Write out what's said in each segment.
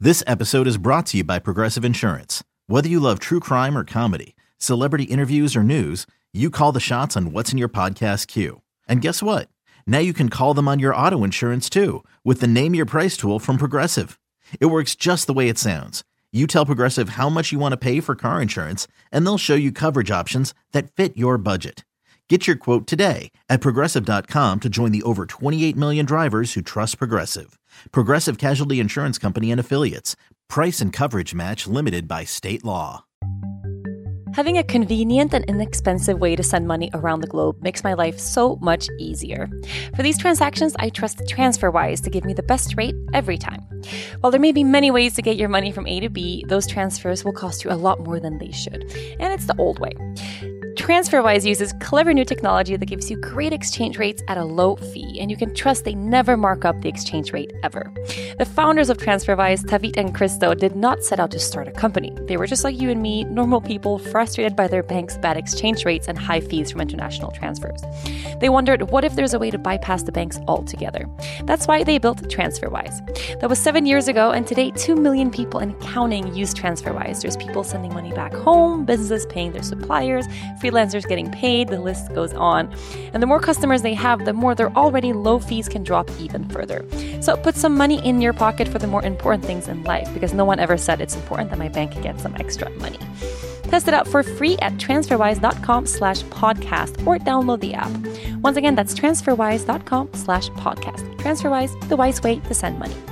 This episode is brought to you by Progressive Insurance. Whether you love true crime or comedy, celebrity interviews or news, you call the shots on what's in your podcast queue. And guess what? Now you can call them on your auto insurance too with the Name Your Price tool from Progressive. It works just the way it sounds. You tell Progressive how much you want to pay for car insurance, and they'll show you coverage options that fit your budget. Get your quote today at Progressive.com to join the over 28 million drivers who trust Progressive. Progressive Casualty Insurance Company and Affiliates. Price and coverage match limited by state law. Having a convenient and inexpensive way to send money around the globe makes my life so much easier. For these transactions, I trust TransferWise to give me the best rate every time. While there may be many ways to get your money from A to B, those transfers will cost you a lot more than they should. And it's the old way. TransferWise uses clever new technology that gives you great exchange rates at a low fee, and you can trust they never mark up the exchange rate ever. The founders of TransferWise, Tavit and Christo, did not set out to start a company. They were just like you and me, normal people frustrated by their bank's bad exchange rates and high fees from international transfers. They wondered, what if there's a way to bypass the banks altogether? That's why they built TransferWise. That was 7 years ago, and today 2 million people and counting use TransferWise. There's people sending money back home, businesses paying their suppliers, freelancers getting paid, the list goes on. And the more customers they have, the more their already low fees can drop even further. So put some money in your pocket for the more important things in life, because no one ever said it's important that my bank gets some extra money. Test it out for free at transferwise.com/podcast or download the app. Once again, that's transferwise.com/podcast. TransferWise, the wise way to send money.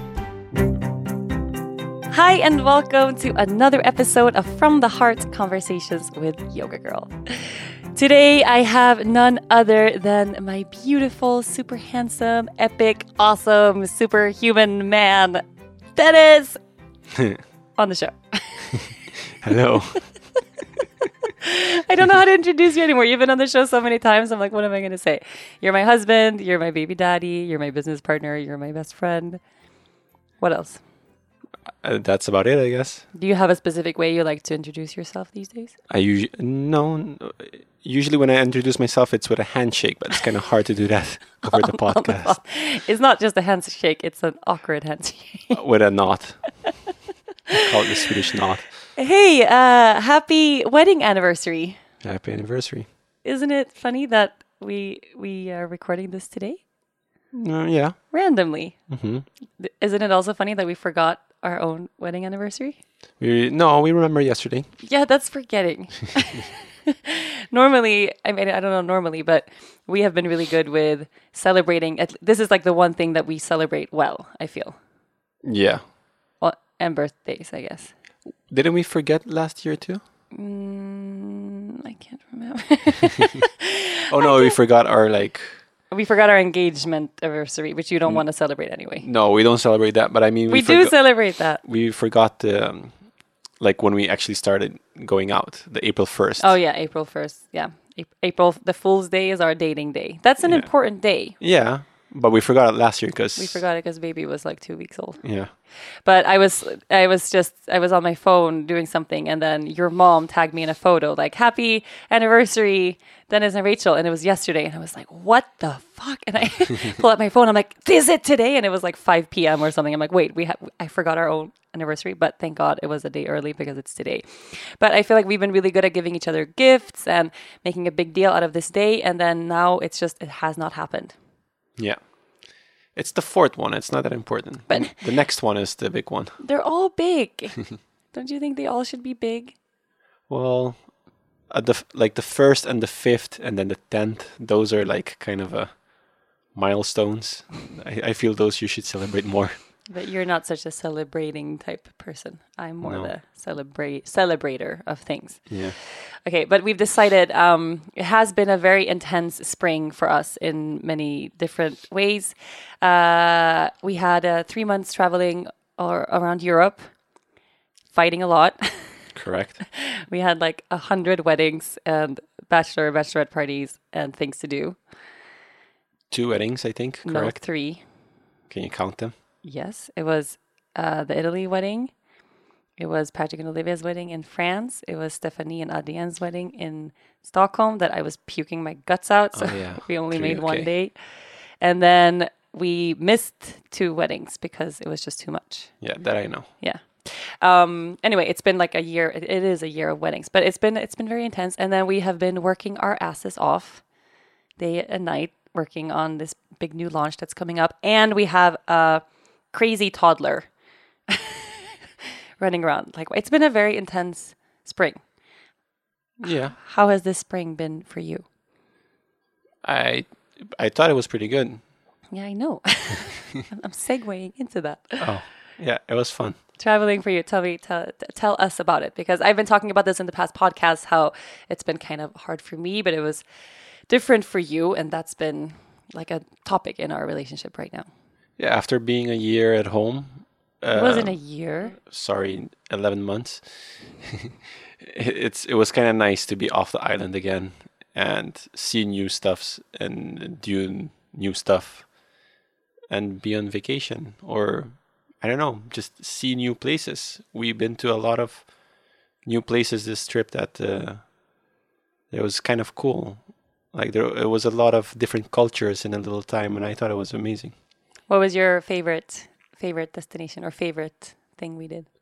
Hi, and welcome to another episode of From the Heart Conversations with Yoga Girl. Today, I have none other than my beautiful, super handsome, epic, awesome, superhuman man, Dennis, on the show. Hello. I don't know how to introduce you anymore. You've been on the show so many times. I'm like, what am I going to say? You're my husband. You're my baby daddy. You're my business partner. You're my best friend. What else? That's about it, I guess. Do you have a specific way you like to introduce yourself these days? Usually when I introduce myself, it's with a handshake, but it's kind of hard to do that over the podcast. It's not just a handshake, it's an awkward handshake. With a knot. I call it the Swedish knot. Hey, happy wedding anniversary. Happy anniversary. Isn't it funny that we are recording this today? Yeah. Randomly. Mm-hmm. Isn't it also funny that we forgot our own wedding anniversary? We remember yesterday. Yeah, that's forgetting. Normally, I don't know normally, but we have been really good with celebrating. This is like the one thing that we celebrate well, I feel. Yeah. Well, and birthdays, I guess. Didn't we forget last year too? I can't remember. We forgot our We forgot our engagement anniversary, which you don't want to celebrate anyway. No, we don't celebrate that, but I mean... We do celebrate that. We forgot when we actually started going out, the April 1st. Oh, yeah, April 1st. Yeah. April, the Fool's Day is our dating day. That's an important day. Yeah, but we forgot it last year because... We forgot it because baby was like 2 weeks old. Yeah. But I was on my phone doing something, and then your mom tagged me in a photo, like, happy anniversary, Dennis and Rachel. And it was yesterday. And I was like, what the fuck? And I pull out my phone. I'm like, is it today? And it was like 5 p.m. or something. I'm like, wait, I forgot our own anniversary, but thank God it was a day early because it's today. But I feel like we've been really good at giving each other gifts and making a big deal out of this day. And then now it has not happened. Yeah. It's the fourth one. It's not that important. But the next one is the big one. They're all big. Don't you think they all should be big? Well, the first and the fifth and then the 10th, those are like kind of milestones. I feel those you should celebrate more. But you're not such a celebrating type person. I'm more the celebrator of things. Yeah. Okay, but we've decided it has been a very intense spring for us in many different ways. We had 3 months traveling around Europe, fighting a lot. Correct. We had like 100 weddings and bachelorette parties and things to do. 2 weddings, I think. Correct. No, 3. Can you count them? Yes, it was the Italy wedding. It was Patrick and Olivia's wedding in France. It was Stephanie and Adrienne's wedding in Stockholm that I was puking my guts out. So we only made one date. And then we missed 2 weddings because it was just too much. Yeah, that I know. Yeah. Anyway, it's been like a year. It is a year of weddings, but it's been very intense. And then we have been working our asses off day and night, working on this big new launch that's coming up. And we have a crazy toddler running around. Like, it's been a very intense spring. Yeah. How has this spring been for you? I thought it was pretty good. Yeah, I know. I'm segueing into that. Oh, yeah, it was fun. Traveling for you. Tell us about it, because I've been talking about this in the past podcasts, how it's been kind of hard for me, but it was different for you, and that's been like a topic in our relationship right now. Yeah, after being a year at home. It wasn't a year. Sorry, 11 months. It was kind of nice to be off the island again and see new stuffs and do new stuff and be on vacation, or I don't know, just see new places. We've been to a lot of new places this trip that it was kind of cool. Like it was a lot of different cultures in a little time, and I thought it was amazing. What was your favorite destination or favorite thing we did?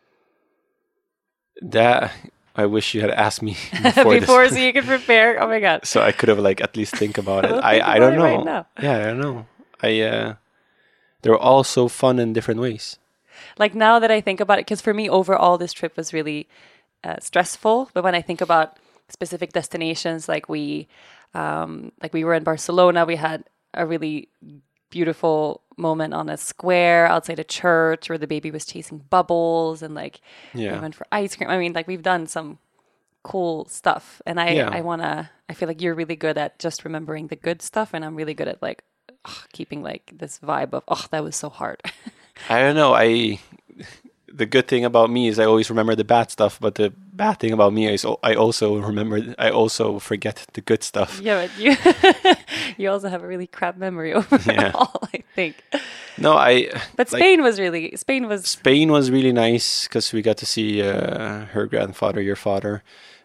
That I wish you had asked me before so you could prepare. Oh my god! So I could have like at least think about it. Well, I don't know. Right now. Yeah, I don't know. They're all so fun in different ways. Like now that I think about it, because for me overall this trip was really stressful. But when I think about specific destinations, like we were in Barcelona, we had a really beautiful moment on a square outside a church where the baby was chasing bubbles, and like we went for ice cream. I mean, like we've done some cool stuff, and I feel like you're really good at just remembering the good stuff, and I'm really good at like keeping like this vibe of that was so hard. I don't know. The good thing about me is I always remember the bad stuff, but the bad thing about me is I also forget the good stuff. Yeah, but you also have a really crap memory overall, I think. No, But Spain was really nice because we got to see her grandfather, your father.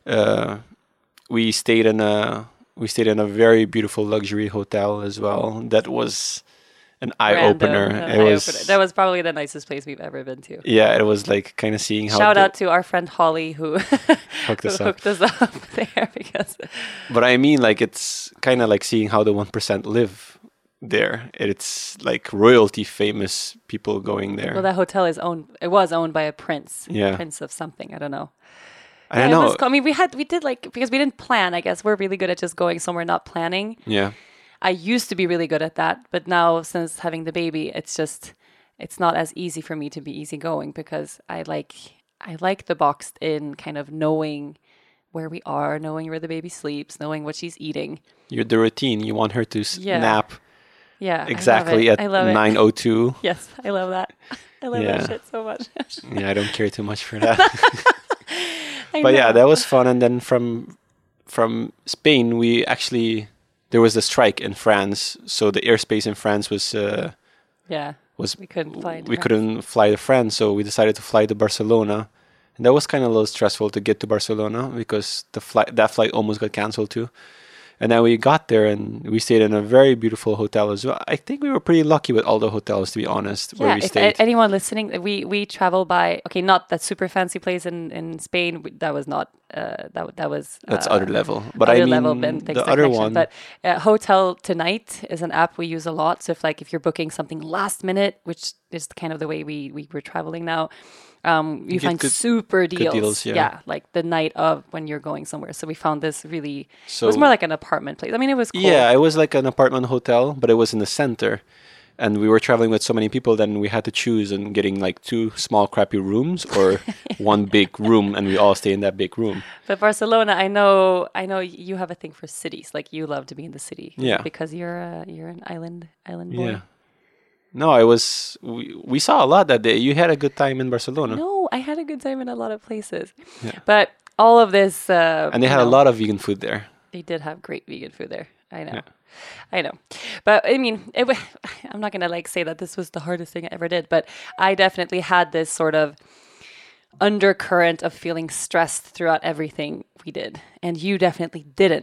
We stayed in a very beautiful luxury hotel as well. That was an eye-opener. That was probably the nicest place we've ever been to. Yeah, it was like kind of seeing how... Shout out to our friend Holly who hooked us up there. But I mean, like, it's kind of like seeing how the 1% live there. It's like royalty famous people going there. Well, that hotel was owned by a prince. Yeah. Prince of something, I don't know. I don't know. I mean, we did like, because we didn't plan, I guess. We're really good at just going somewhere, not planning. Yeah. I used to be really good at that, but now since having the baby, it's not as easy for me to be easygoing, because I like the boxed in kind of knowing where we are, knowing where the baby sleeps, knowing what she's eating. You're the routine. You want her to nap. Yeah, exactly at 9:02. Yes, I love that. I love that shit so much. Yeah, I don't care too much for that. But yeah, that was fun. And then from Spain, there was a strike in France, so the airspace in France was we couldn't fly to France, so we decided to fly to Barcelona, and that was kind of a little stressful to get to Barcelona because that flight almost got canceled too. And then we got there and we stayed in a very beautiful hotel as well. I think we were pretty lucky with all the hotels, to be honest, where we stayed. Anyone listening, we travel by, not that super fancy place in Spain. That was not, that was... That's other level. But I mean, the other one... But Hotel Tonight is an app we use a lot. So if you're booking something last minute, which is kind of the way we were traveling now, you find super deals. Like the night of when you're going somewhere. So we found this really... it was more like an apartment place. I mean, it was cool. Yeah, it was like an apartment hotel, but it was in the center. And we were traveling with so many people, then we had to choose on getting like 2 small crappy rooms or one big room, and we all stay in that big room. But Barcelona, I know you have a thing for cities. Like you love to be in the city. Yeah. Because you're an island boy. Yeah. No, we saw a lot that day. You had a good time in Barcelona. No, I had a good time in a lot of places. Yeah. But all of this... and they had a lot of vegan food there. They did have great vegan food there. I know. Yeah. I know. But I mean, I'm not going to like say that this was the hardest thing I ever did, but I definitely had this sort of undercurrent of feeling stressed throughout everything we did. And you definitely didn't.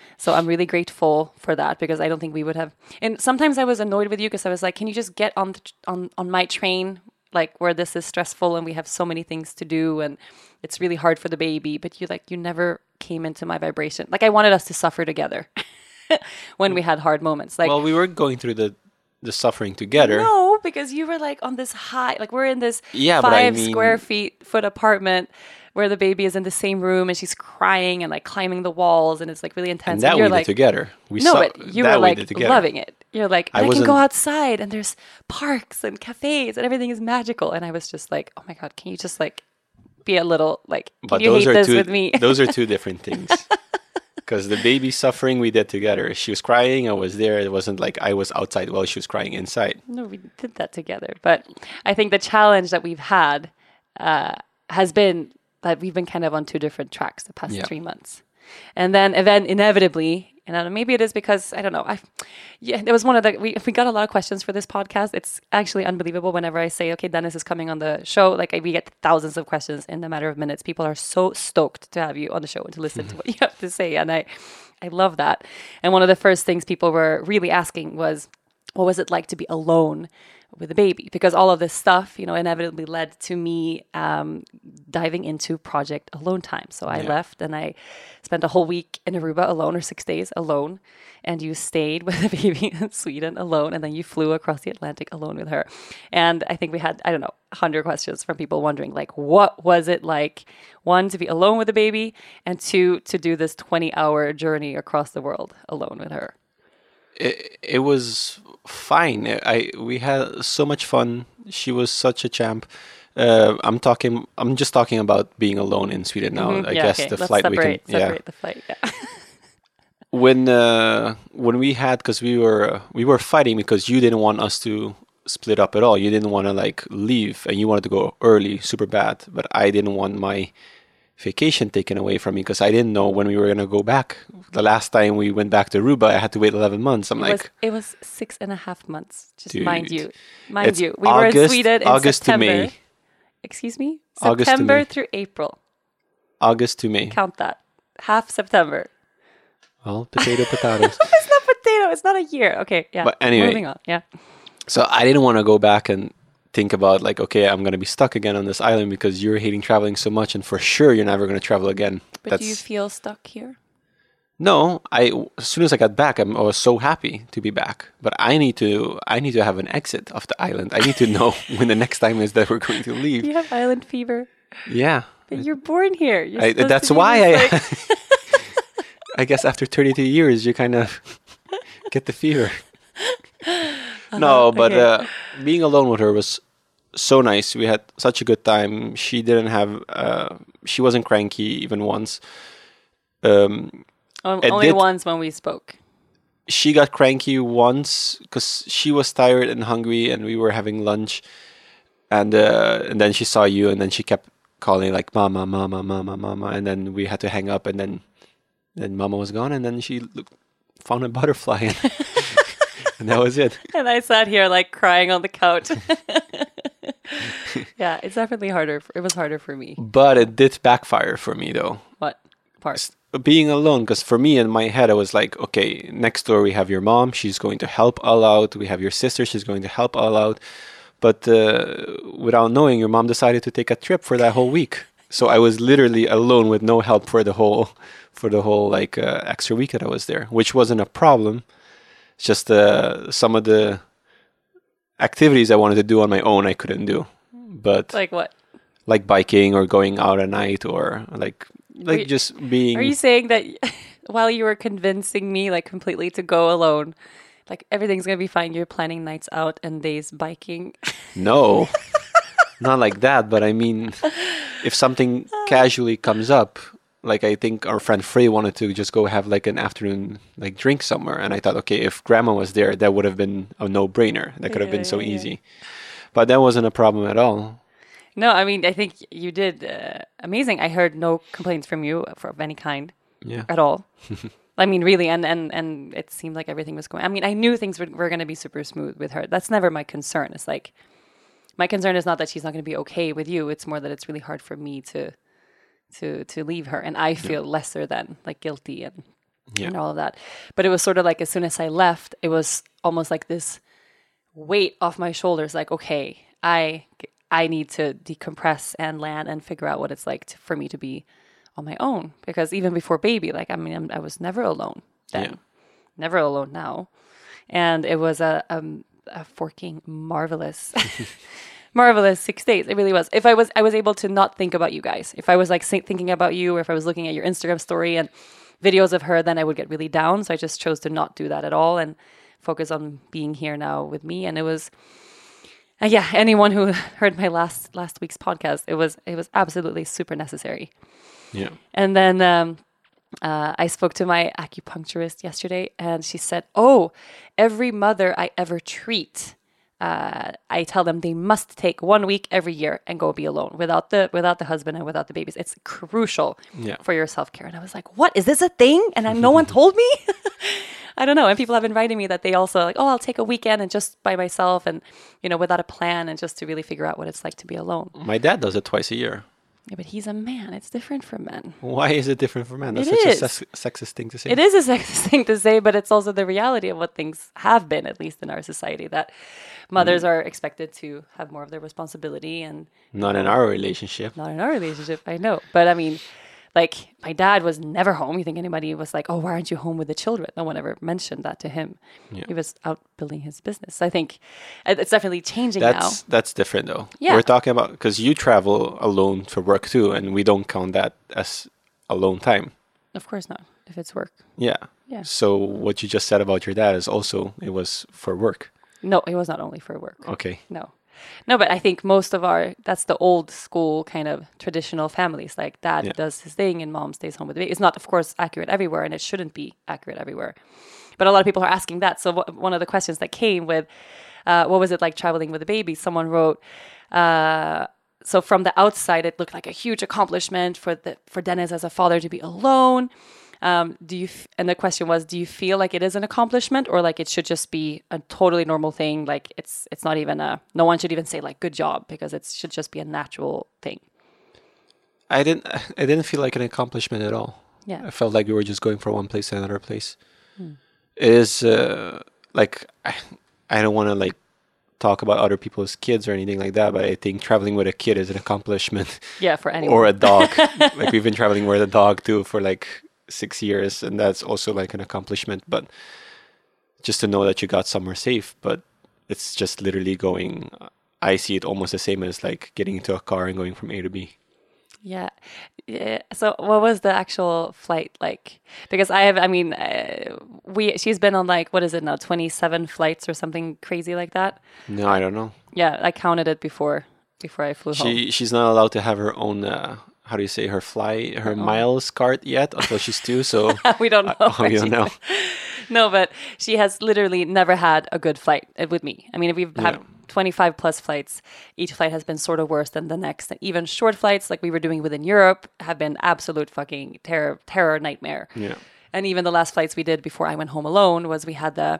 So I'm really grateful for that, because I don't think we would have. And sometimes I was annoyed with you because I was like, can you just get on my train, like where this is stressful and we have so many things to do and it's really hard for the baby. But you never came into my vibration. Like I wanted us to suffer together when we had hard moments. Like, well, we were going through the suffering together. No, because you were like on this high, like we're in this 5 square foot apartment where the baby is in the same room and she's crying and like climbing the walls and it's like really intense. And that you're we did together. But you were like loving it. You're like, I can go outside and there's parks and cafes and everything is magical. And I was just like, oh my God, can you just like be a little like, can you hate this with me? Those are two different things. Because the baby suffering we did together. She was crying, I was there. It wasn't like I was outside while she was crying inside. No, we did that together. But I think the challenge that we've had has been that we've been kind of on two different tracks the past 3 months. And then inevitably, and maybe it is because, I don't know, there was one of we got a lot of questions for this podcast. It's actually unbelievable whenever I say, okay, Dennis is coming on the show. Like we get thousands of questions in a matter of minutes. People are so stoked to have you on the show and to listen to what you have to say. And I love that. And one of the first things people were really asking was, what was it like to be alone with a baby? Because all of this stuff, inevitably led to me diving into Project Alone Time. So I left and I spent a whole week in Aruba alone, or 6 days alone. And you stayed with the baby in Sweden alone. And then you flew across the Atlantic alone with her. And I think we had, 100 questions from people wondering, like, what was it like, 1, to be alone with the baby, and 2, to do this 20-hour journey across the world alone with her? It was fine. We had so much fun. She was such a champ. I'm just talking about being alone in Sweden now. Mm-hmm. I guess the Let's flight separate the flight. Yeah. When we had, because we were fighting because you didn't want us to split up at all. You didn't want to like leave, and you wanted to go early, super bad. But I didn't want my vacation taken away from me because I didn't know when we were going to go back. The last time we went back to Aruba, I had to wait 11 months. It was 6.5 months. Just dude, mind you. We August, were in Sweden in August September. to May. Excuse me? August September to May. through April. August to May. Count that. Half September. Well, potatoes. It's not potato. It's not a year. Okay, yeah. But anyway. Moving on, yeah. So I didn't want to go back and think about like, okay, I'm going to be stuck again on this island because you're hating traveling so much and for sure you're never going to travel again. But do you feel stuck here? No, as soon as I got back, I was so happy to be back. But I need to have an exit of the island. I need to know when the next time is that we're going to leave. You have island fever. Yeah. But you're born here. That's why I guess after 32 years, you kind of get the fever. No, but being alone with her was so nice. We had such a good time. She she wasn't cranky even once. Only once when we spoke. She got cranky once because she was tired and hungry and we were having lunch. And then she saw you and then she kept calling like, mama, mama, mama, mama. And then we had to hang up and then mama was gone and then she found a butterfly. And that was it. And I sat here like crying on the couch. Yeah, it's definitely harder. It was harder for me. But it did backfire for me though. What part? Being alone, because for me in my head I was like, okay, next door we have your mom. She's going to help all out. We have your sister. She's going to help all out. But without knowing, your mom decided to take a trip for that whole week. So I was literally alone with no help for the whole like extra week that I was there, which wasn't a problem. It's just some of the activities I wanted to do on my own I couldn't do. But like what? Like biking or going out at night or like just being. Are you saying that while you were convincing me like completely to go alone, like everything's gonna be fine, you're planning nights out and days biking? No, not like that. But I mean, if something casually comes up, like I think our friend Frey wanted to just go have like an afternoon like drink somewhere, and I thought, okay, if Grandma was there, that would have been a no-brainer. That could have been so easy, but that wasn't a problem at all. No, I mean, I think you did amazing. I heard no complaints from you of any kind at all. I mean, really, and it seemed like everything was going. I mean, I knew things were going to be super smooth with her. That's never my concern. It's like, my concern is not that she's not going to be okay with you. It's more that it's really hard for me to leave her. And I feel lesser than, like, guilty and, I don't know, sad. And I feel like, okay, and all of that. But it was sort of like as soon as I left, it was almost like this weight off my shoulders. Like, okay, I need to decompress and land and figure out what it's like for me to be on my own. Because even before baby, like, I mean, I was never alone then, never alone now. And it was a forking marvelous, marvelous 6 days. It really was. If I was able to not think about you guys. If I was like thinking about you, or if I was looking at your Instagram story and videos of her, then I would get really down. So I just chose to not do that at all and focus on being here now with me. And it was, anyone who heard my last week's podcast, it was absolutely super necessary. Yeah. And then I spoke to my acupuncturist yesterday, and she said, "Oh, every mother I ever treat, I tell them they must take 1 week every year and go be alone without the husband and without the babies. It's crucial for your self-care." And I was like, "What? Is this a thing?" And no one told me. I don't know. And people have been writing me that they also like, "Oh, I'll take a weekend and just by myself and, without a plan, and just to really figure out what it's like to be alone." My dad does it twice a year. Yeah, but he's a man. It's different for men. Why is it different for men? That's such a sexist thing to say. It is a sexist thing to say, but it's also the reality of what things have been, at least in our society, that mothers are expected to have more of their responsibility. And Not in our relationship. Not in our relationship, I know. But I mean, like, my dad was never home. You think anybody was like, "Oh, why aren't you home with the children?" No one ever mentioned that to him. Yeah. He was out building his business. I think it's definitely changing now. That's different, though. Yeah. We're talking about, because you travel alone for work, too, and we don't count that as alone time. Of course not, if it's work. Yeah. So what you just said about your dad is also, it was for work. No, it was not only for work. Okay. No, but I think that's the old school kind of traditional families. Like, dad does his thing and mom stays home with the baby. It's not, of course, accurate everywhere, and it shouldn't be accurate everywhere. But a lot of people are asking that. So one of the questions that came with, what was it like traveling with a baby? Someone wrote, so from the outside, it looked like a huge accomplishment for Dennis as a father to be alone. And the question was, do you feel like it is an accomplishment, or like it should just be a totally normal thing? Like it's not even no one should even say like good job, because it should just be a natural thing. I didn't feel like an accomplishment at all. Yeah. I felt like we were just going from one place to another place. It is like, I don't want to like talk about other people's kids or anything like that, but I think traveling with a kid is an accomplishment. Yeah, for anyone. Or a dog. Like, we've been traveling with a dog too for like 6 years, and that's also like an accomplishment. But just to know that you got somewhere safe, but it's just literally going, I see it almost the same as like getting into a car and going from A to B. Yeah. So what was the actual flight like? Because she's been on like, what is it now, 27 flights or something crazy like that? No, I don't know. Yeah, I counted it before I flew home. She's not allowed to have her own how do you say, her miles card yet until she's 2, so we don't know. You don't know. No, but she has literally never had a good flight with me. I mean, we've had 25 plus flights. Each flight has been sort of worse than the next. And even short flights like we were doing within Europe have been absolute fucking terror nightmare. Yeah. And even the last flights we did before I went home alone was we had the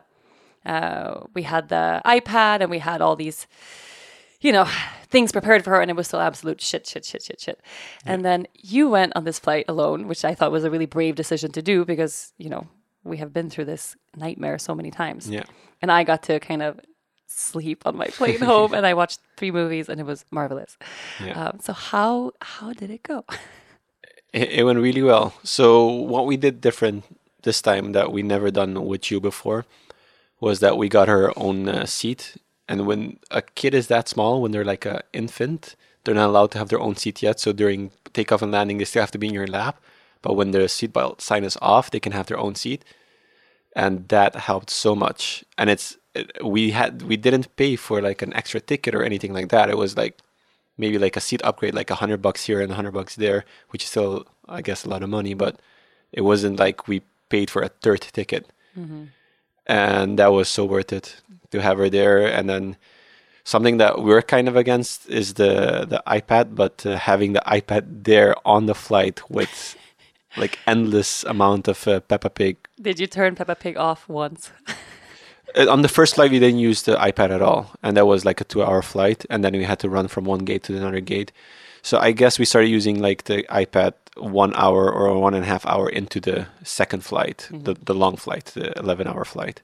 iPad, and we had all these, things prepared for her, and it was still absolute shit. Yeah. And then you went on this flight alone, which I thought was a really brave decision to do, because, we have been through this nightmare so many times. Yeah. And I got to kind of sleep on my plane home, and I watched 3 movies, and it was marvelous. Yeah. So how did it go? It went really well. So what we did different this time that we never done with you before was that we got her own seat. And when a kid is that small, when they're like an infant, they're not allowed to have their own seat yet. So during takeoff and landing, they still have to be in your lap. But when the seatbelt sign is off, they can have their own seat. And that helped so much. And we didn't pay for like an extra ticket or anything like that. It was like maybe like a seat upgrade, like $100 here and $100 there, which is still, I guess, a lot of money. But it wasn't like we paid for a third ticket. Mm-hmm. And that was so worth it to have her there. And then something that we're kind of against is the iPad, but having the iPad there on the flight with like endless amount of Peppa Pig. Did you turn Peppa Pig off once? On the first flight, we didn't use the iPad at all. And that was like a 2-hour flight. And then we had to run from one gate to another gate. So I guess we started using like the iPad 1 hour or 1.5 hour into the second flight, the long flight, the 11-hour flight.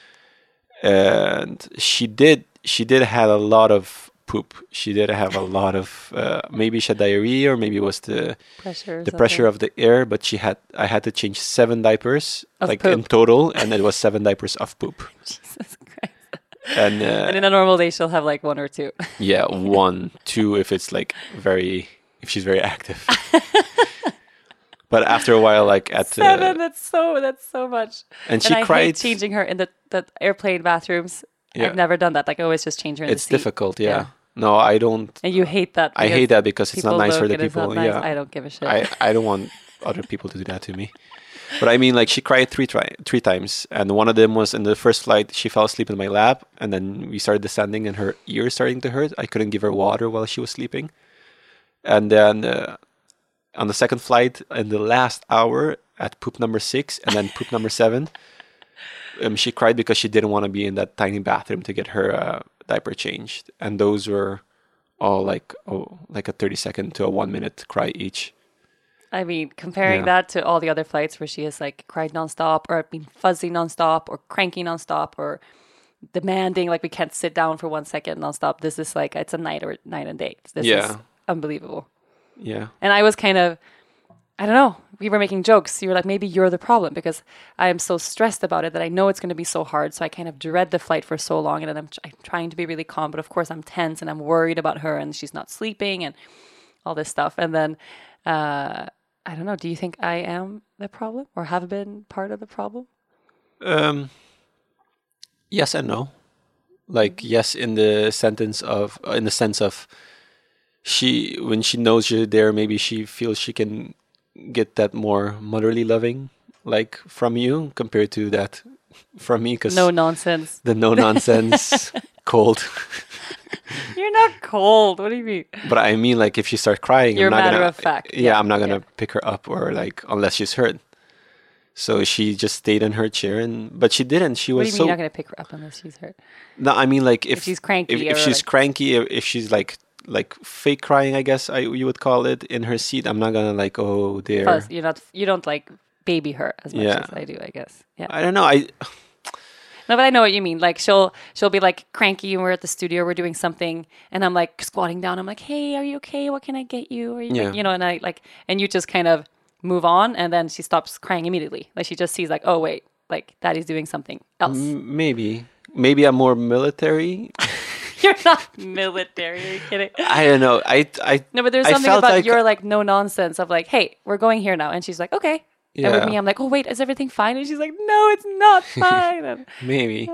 And she did have a lot of poop. She did have a lot of maybe she had diarrhea, or maybe it was the pressure of the air. But I had to change 7 diapers in total, and it was 7 diapers of poop. Jesus Christ! And in a normal day, she'll have like 1 or 2. Yeah, 1, 2 if it's like if she's very active. But after a while, like at 7, that's so much. And she cried. I hate changing her in the airplane bathrooms. Yeah. I've never done that. Like I always just change her in the seat. It's difficult, yeah. No, I don't. And you hate that. I hate that because it's not nice for the people. Nice. Yeah, I don't give a shit. I don't want other people to do that to me. But I mean, like she cried 3 times, and one of them was in the first flight. She fell asleep in my lap, and then we started descending, and her ears starting to hurt. I couldn't give her water while she was sleeping, and then on the second flight, in the last hour at poop number 6, and then poop number 7. She cried because she didn't want to be in that tiny bathroom to get her diaper changed, and those were all like a 30-second to a 1-minute cry each. I mean, comparing that to all the other flights where she has like cried nonstop, or been fuzzy nonstop, or cranky nonstop, or demanding, like we can't sit down for 1 second nonstop. This is like it's a night and day. This is unbelievable. Yeah, and I was kind of, I don't know. We were making jokes. You were like, maybe you're the problem because I am so stressed about it that I know it's going to be so hard. So I kind of dread the flight for so long. And then I'm trying to be really calm. But of course, I'm tense and I'm worried about her and she's not sleeping and all this stuff. And then, I don't know. Do you think I am the problem or have been part of the problem? Yes and no. Like, yes, in the sense of when she knows you're there, maybe she feels she can get that more motherly loving like from you compared to that from me, because no nonsense cold. You're not cold, what do you mean? But I mean, like, if she starts crying, you're matter of fact. I'm not gonna pick her up, or like, unless she's hurt. So she just stayed in her chair, but she didn't. She was what do you mean you're not gonna pick her up unless she's hurt? No, I mean, like, if she's cranky, if she's cranky, if she's like fake crying, I guess you would call it, in her seat, I'm not gonna like, oh dear. Plus, you don't like baby her as much as I do, I guess. Yeah. I don't know. No, but I know what you mean. Like she'll be like cranky, and we're at the studio, we're doing something, and I'm like squatting down. I'm like, hey, are you okay? What can I get you? Are you, and I like, and you just kind of move on, and then she stops crying immediately. Like she just sees like, oh wait, like Daddy's doing something else. Maybe I'm more military. You're not military. Are you kidding? I don't know. No, but there's something about like, your like no nonsense of like, hey, we're going here now, and she's like, okay. Yeah. And with me, I'm like, oh wait, is everything fine? And she's like, no, it's not fine. Maybe.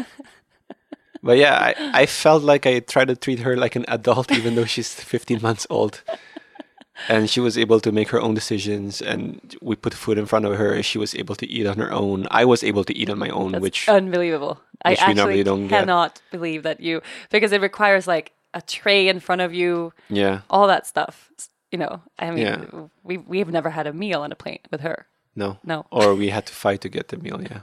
But yeah, I felt like I tried to treat her like an adult, even though she's 15 months old. And she was able to make her own decisions, and we put food in front of her. She was able to eat on her own. I was able to eat on my own, which unbelievable. I actually cannot believe that because it requires like a tray in front of you. Yeah. All that stuff. I mean, we've never had a meal on a plane with her. No. Or we had to fight to get the meal, yeah.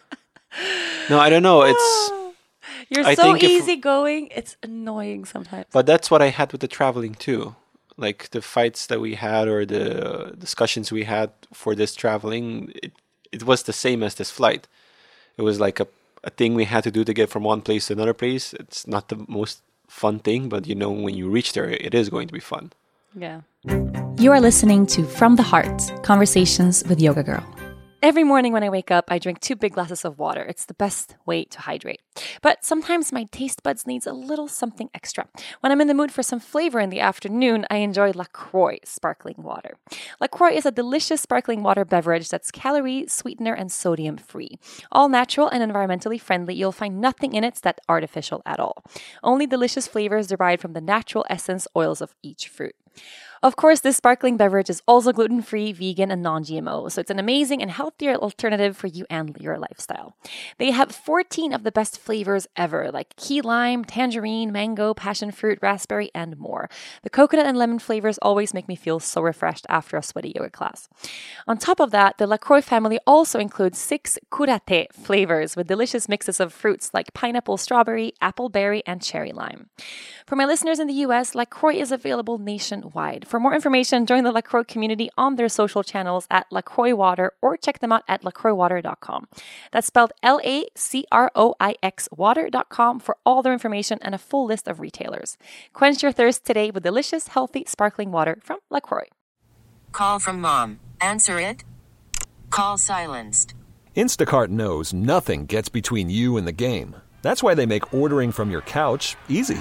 No, I don't know. You're so easygoing. It's annoying sometimes. But that's what I had with the traveling too. Like the fights that we had, or the discussions we had for this traveling, it was the same as this flight. It was like a thing we had to do to get from one place to another place. It's not the most fun thing, but when you reach there, it is going to be fun. Yeah. You are listening to From the Heart, Conversations with Yoga Girl. Every morning when I wake up, I drink 2 big glasses of water. It's the best way to hydrate. But sometimes my taste buds needs a little something extra. When I'm in the mood for some flavor in the afternoon, I enjoy LaCroix sparkling water. LaCroix is a delicious sparkling water beverage that's calorie, sweetener, and sodium free. All natural and environmentally friendly, you'll find nothing in it that's artificial at all. Only delicious flavors derived from the natural essence oils of each fruit. Of course, this sparkling beverage is also gluten-free, vegan, and non-GMO, so it's an amazing and healthier alternative for you and your lifestyle. They have 14 of the best flavors ever, like key lime, tangerine, mango, passion fruit, raspberry, and more. The coconut and lemon flavors always make me feel so refreshed after a sweaty yoga class. On top of that, the LaCroix family also includes 6 curate flavors with delicious mixes of fruits like pineapple, strawberry, apple berry, and cherry lime. For my listeners in the US, LaCroix is available nationwide. nationwide. For more information, join the LaCroix community on their social channels at LaCroix Water or check them out at lacroixwater.com. That's spelled LACROIX water.com for all their information and a full list of retailers. Quench your thirst today with delicious, healthy, sparkling water from LaCroix. Call from mom. Answer it. Call silenced. Instacart knows nothing gets between you and the game. That's why they make ordering from your couch easy.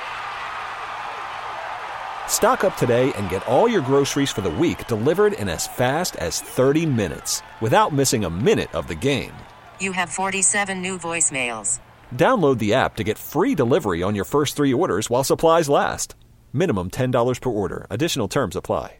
Stock up today and get all your groceries for the week delivered in as fast as 30 minutes without missing a minute of the game. You have 47 new voicemails. Download the app to get free delivery on your first 3 orders while supplies last. Minimum $10 per order. Additional terms apply.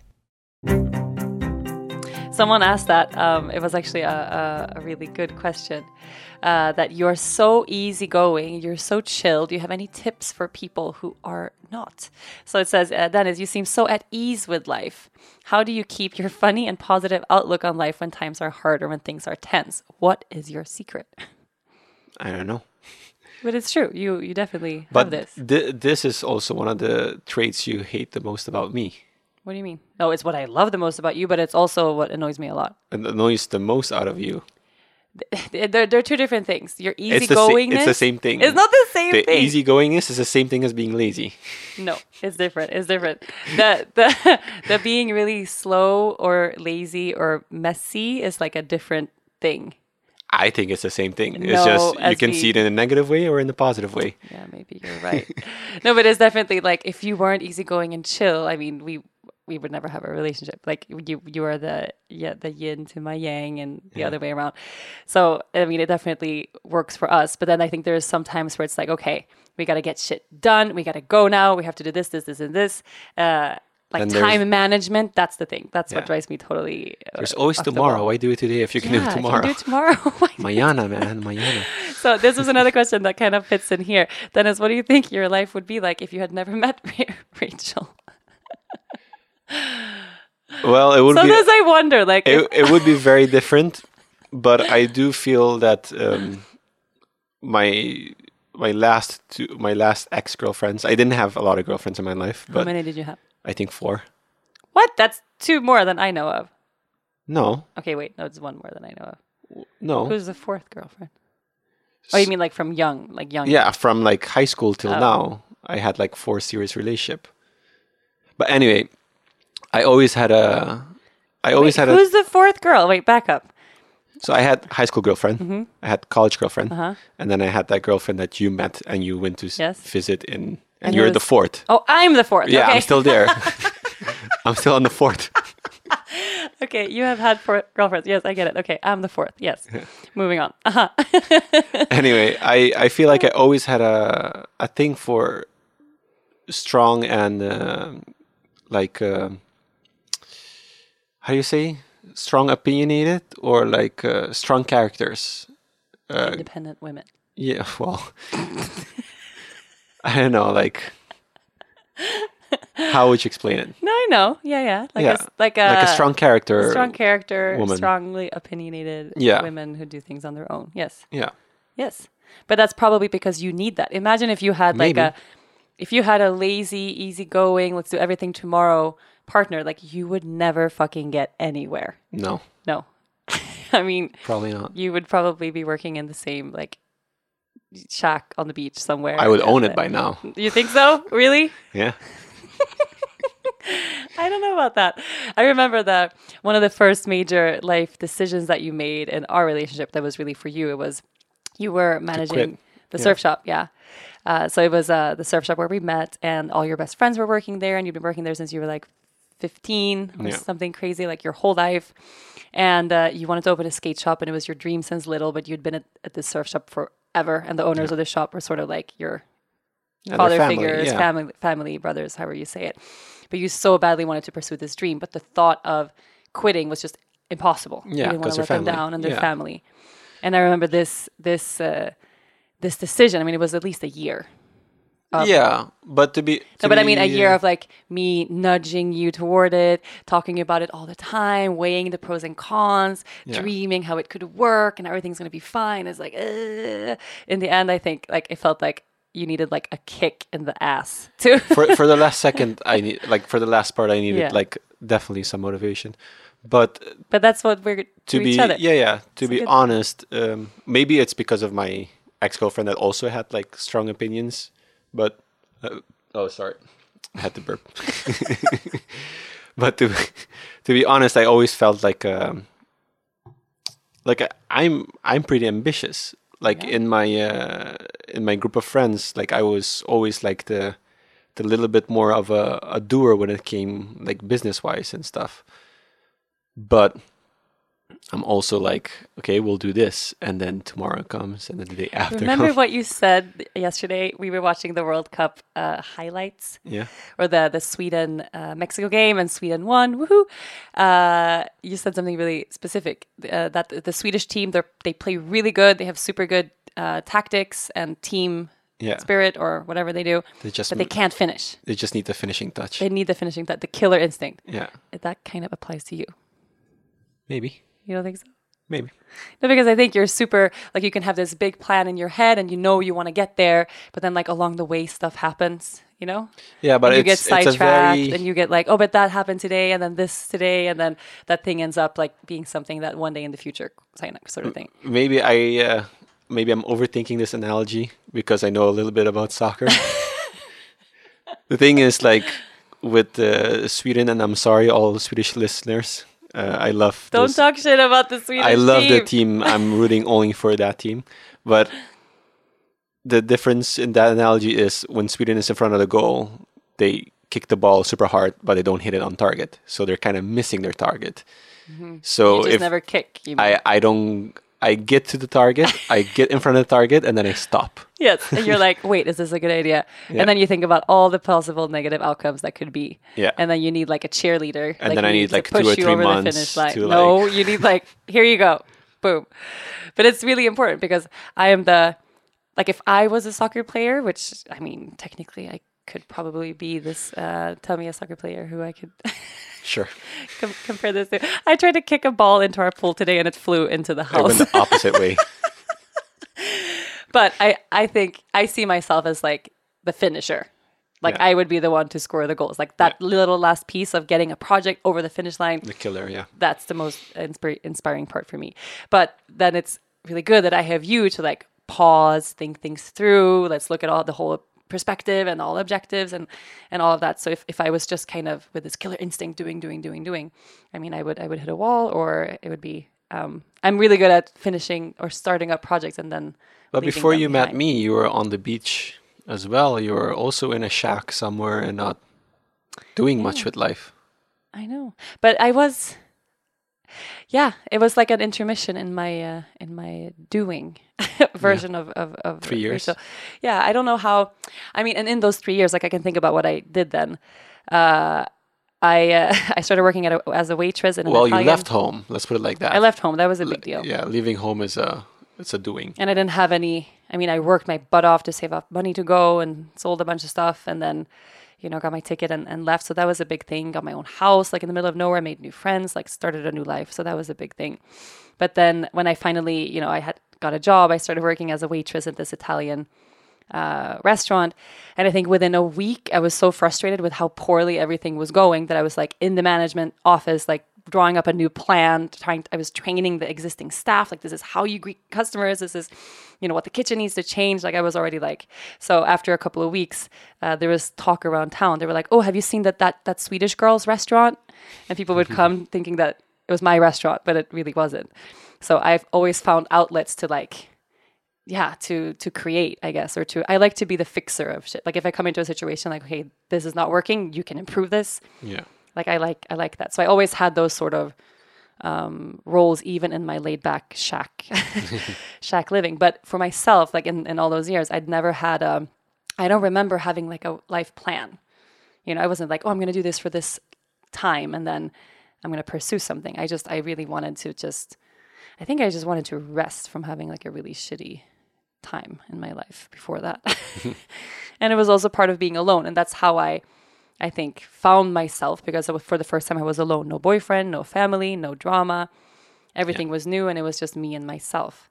Someone asked that. It was actually a really good question. That you're so easygoing, you're so chill. Do you have any tips for people who are not? So it says, Dennis, you seem so at ease with life. How do you keep your funny and positive outlook on life when times are hard or when things are tense? What is your secret? I don't know. But it's true. You definitely have this. This is also one of the traits you hate the most about me. What do you mean? No, it's what I love the most about you, but it's also what annoys me a lot. It annoys the most out of you. They're two different things. Your easygoingness. It's the same thing. It's not the same thing. The easygoingness is the same thing as being lazy. No, it's different. It's different. The being really slow or lazy or messy is like a different thing. I think it's the same thing. It's just you can see it in a negative way or in a positive way. Yeah, maybe you're right. No, but it's definitely like if you weren't easygoing and chill, I mean, we would never have a relationship. Like you are the yin to my yang and the other way around. So, I mean, it definitely works for us. But then I think there's some times where it's like, okay, we got to get shit done. We got to go now. We have to do this, and this. Like time management, that's the thing. That's what drives me totally. There's always tomorrow. Why do it today if you can do it tomorrow? I can do it tomorrow. Mañana, man. Mañana. So this was another question that kind of fits in here. Dennis, what do you think your life would be like if you had never met Rachel? Well, it would sometimes I wonder, like it would be very different, but I do feel that my last ex-girlfriends, I didn't have a lot of girlfriends in my life. But how many did you have? I think 4. What? That's 2 more than I know of. No. Okay, wait. No, it's 1 more than I know of. No. Who's the 4th girlfriend? Oh, you mean like from young? Yeah, from like high school till now. I had like 4 serious relationship. But anyway, I always had a... Who's the 4th girl? Wait, back up. So I had high school girlfriend. Mm-hmm. I had college girlfriend. And then I had that girlfriend that you met and you went to visit in... And you're the 4th. Oh, I'm the 4th. Yeah, okay. I'm still there. I'm still on the 4th. Okay, you have had 4 girlfriends. Yes, I get it. Okay, I'm the 4th. Yes. Moving on. Anyway, I feel like I always had a thing for strong and how do you say? Strong opinionated or like strong characters. Independent women. Yeah, well... I don't know, like, how would you explain it? No, I know. Yeah. Like a strong character. Strong character, woman. Strongly opinionated women who do things on their own. Yes. Yeah. Yes. But that's probably because you need that. Imagine if you had if you had a lazy, easygoing, let's do everything tomorrow partner, like you would never fucking get anywhere. No. I mean, probably not. You would probably be working in the same, like, shack on the beach somewhere. I would own it by now. You think so? Really? Yeah. I don't know about that. I remember that one of the first major life decisions that you made in our relationship that was really for you, it was you were managing the surf shop. Yeah. So it was the surf shop where we met and all your best friends were working there and you've been working there since you were like 15 or something crazy, like your whole life. And you wanted to open a skate shop and it was your dream since little, but you'd been at this surf shop forever. And the owners of the shop were sort of like your father figures, family, brothers, however you say it. But you so badly wanted to pursue this dream, but the thought of quitting was just impossible. Yeah, you didn't want to let them down and their Yeah. family. And I remember this decision. I mean, it was at least a year. Yeah, but to be... No, but I mean, a year of like me nudging you toward it, talking about it all the time, weighing the pros and cons, dreaming how it could work and everything's going to be fine. It's like, in the end, I think like it felt like you needed like a kick in the ass to for the last second. For the last part, I needed like definitely some motivation. But that's what we're to be each other. To be honest, maybe it's because of my ex-girlfriend that also had like strong opinions. But sorry, I had to burp. But to be honest, I always felt like I'm pretty ambitious. Like in my group of friends, like I was always like the little bit more of a doer when it came like business wise and stuff. But I'm also like, okay, we'll do this, and then tomorrow comes, and then the day after. Remember what you said yesterday? We were watching the World Cup highlights, or the Sweden Mexico game, and Sweden won. Woohoo! You said something really specific. That the Swedish team, they play really good. They have super good tactics and team spirit, or whatever they do. But they can't finish. They just need the finishing touch. They need the finishing touch, the killer instinct. Yeah, that kind of applies to you. Maybe. You don't think so? Maybe. No, because I think you're super, like you can have this big plan in your head and you know you want to get there, but then like along the way stuff happens, you know? Yeah, but you get sidetracked and you get like, oh, but that happened today and then this today and then that thing ends up like being something that one day in the future sort of thing. Maybe I'm overthinking this analogy because I know a little bit about soccer. The thing is like with Sweden, and I'm sorry, all Swedish listeners, I love. Don't talk shit about the Swedish team. I love the team. I'm rooting only for that team. But the difference in that analogy is when Sweden is in front of the goal, they kick the ball super hard, but they don't hit it on target. So they're kind of missing their target. Mm-hmm. So you just never kick. I get to the target, I get in front of the target, and then I stop. Yes, and you're like, wait, is this a good idea? Yeah. And then you think about all the possible negative outcomes that could be. Yeah. And then you need like a cheerleader. And then I need like 2 or 3 months to No, you need like, here you go. Boom. But it's really important because I am if I was a soccer player, which, I mean, technically I could probably be this, tell me a soccer player who I could... Sure. Compare this to. I tried to kick a ball into our pool today and it flew into the house. It went the opposite way. But I think I see myself as like the finisher. Like I would be the one to score the goals. Like that little last piece of getting a project over the finish line. The killer, yeah. That's the most inspiring part for me. But then it's really good that I have you to like pause, think things through. Let's look at all the whole perspective and all objectives and all of that. So if I was just kind of with this killer instinct doing, I mean, I would hit a wall, or it would be, I'm really good at finishing or starting up projects and then. But before you met me, you were on the beach as well. You were also in a shack somewhere and not doing much with life. I know, but I was. Yeah, it was like an intermission in my doing version of 3 years. So, yeah, I don't know how. I mean, and in those 3 years, like I can think about what I did then. I started working as a waitress in an Italian. You left home. Let's put it like that. I left home. That was a big deal. Yeah, leaving home is it's a doing. And I didn't have any. I mean, I worked my butt off to save up money to go and sold a bunch of stuff, and then. Got my ticket and left. So that was a big thing. Got my own house, like in the middle of nowhere, made new friends, like started a new life. So that was a big thing. But then when I finally, I had got a job, I started working as a waitress at this Italian restaurant. And I think within a week, I was so frustrated with how poorly everything was going that I was like in the management office, like drawing up a new plan, I was training the existing staff. Like, this is how you greet customers. This is, what the kitchen needs to change. Like, I was already like, so after a couple of weeks, there was talk around town. They were like, oh, have you seen that Swedish girl's restaurant? And people would come thinking that it was my restaurant, but it really wasn't. So I've always found outlets to like, to create, I guess, I like to be the fixer of shit. Like if I come into a situation like, okay, this is not working, you can improve this. Yeah. Like I like that. So I always had those sort of roles, even in my laid back shack living. But for myself, like in all those years, I'd never had I don't remember having like a life plan. I wasn't like, oh, I'm going to do this for this time and then I'm going to pursue something. I really wanted to I think I just wanted to rest from having like a really shitty time in my life before that. And it was also part of being alone. And that's how I think found myself, because for the first time I was alone. No boyfriend, no family, no drama. Everything was new, and it was just me and myself.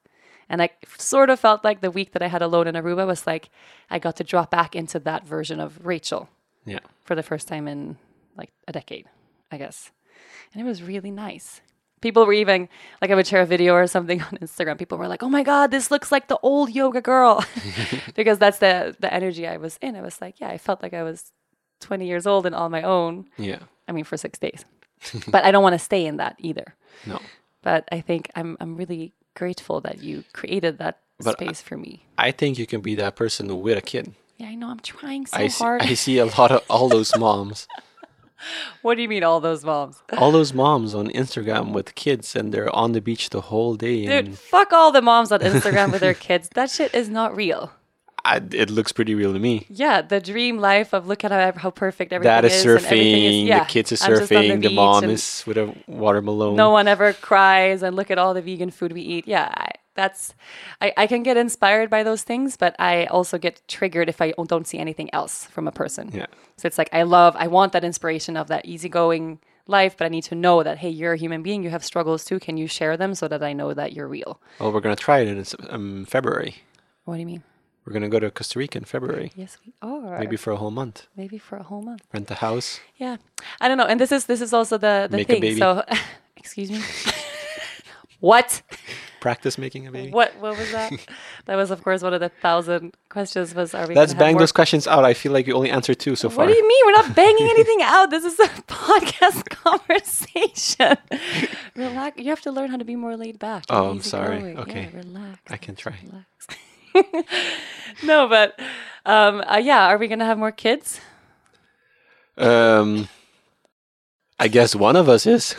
And I sort of felt like the week that I had alone in Aruba was like I got to drop back into that version of Rachel. Yeah. For the first time in like a decade, I guess. And it was really nice. People were even, like I would share a video or something on Instagram. People were like, oh my God, this looks like the old yoga girl. Because that's the energy I was in. I was like, yeah, I felt like I was 20 years old and on my own. Yeah. I mean, for 6 days. But I don't want to stay in that either. No. But I think I'm really grateful that you created that space for me. I think you can be that person with a kid. Yeah, I know. I'm trying so hard. I see a lot of all those moms. What do you mean, all those moms? All those moms on Instagram with kids and they're on the beach the whole day. Dude, fuck all the moms on Instagram with their kids. That shit is not real. It looks pretty real to me. Yeah, the dream life of look at how perfect everything Dad is is. surfing, the kids are surfing, the mom is with a water balloon. No one ever cries, and look at all the vegan food we eat. Yeah, I can get inspired by those things, but I also get triggered if I don't see anything else from a person. Yeah. So it's like I want that inspiration of that easygoing life, but I need to know that, hey, you're a human being, you have struggles too. Can you share them so that I know that you're real? Well, we're going to try it in February. What do you mean? We're going to go to Costa Rica in February. Yes, we are. Maybe for a whole month. Rent a house. Yeah. I don't know. And this is also the Make thing. a baby. So, excuse me. What? Practice making a baby. What was that? That was, of course, one of the 1,000 questions was, are we Let's gonna have bang more? those questions out. I feel like you only answered 2 so far. What do you mean? We're not banging anything out. This is a podcast conversation. Relax. You have to learn how to be more laid back. Oh, I'm sorry. Going. Okay. Yeah, relax. I can try. Relax. No, but yeah, are we going to have more kids? I guess one of us is.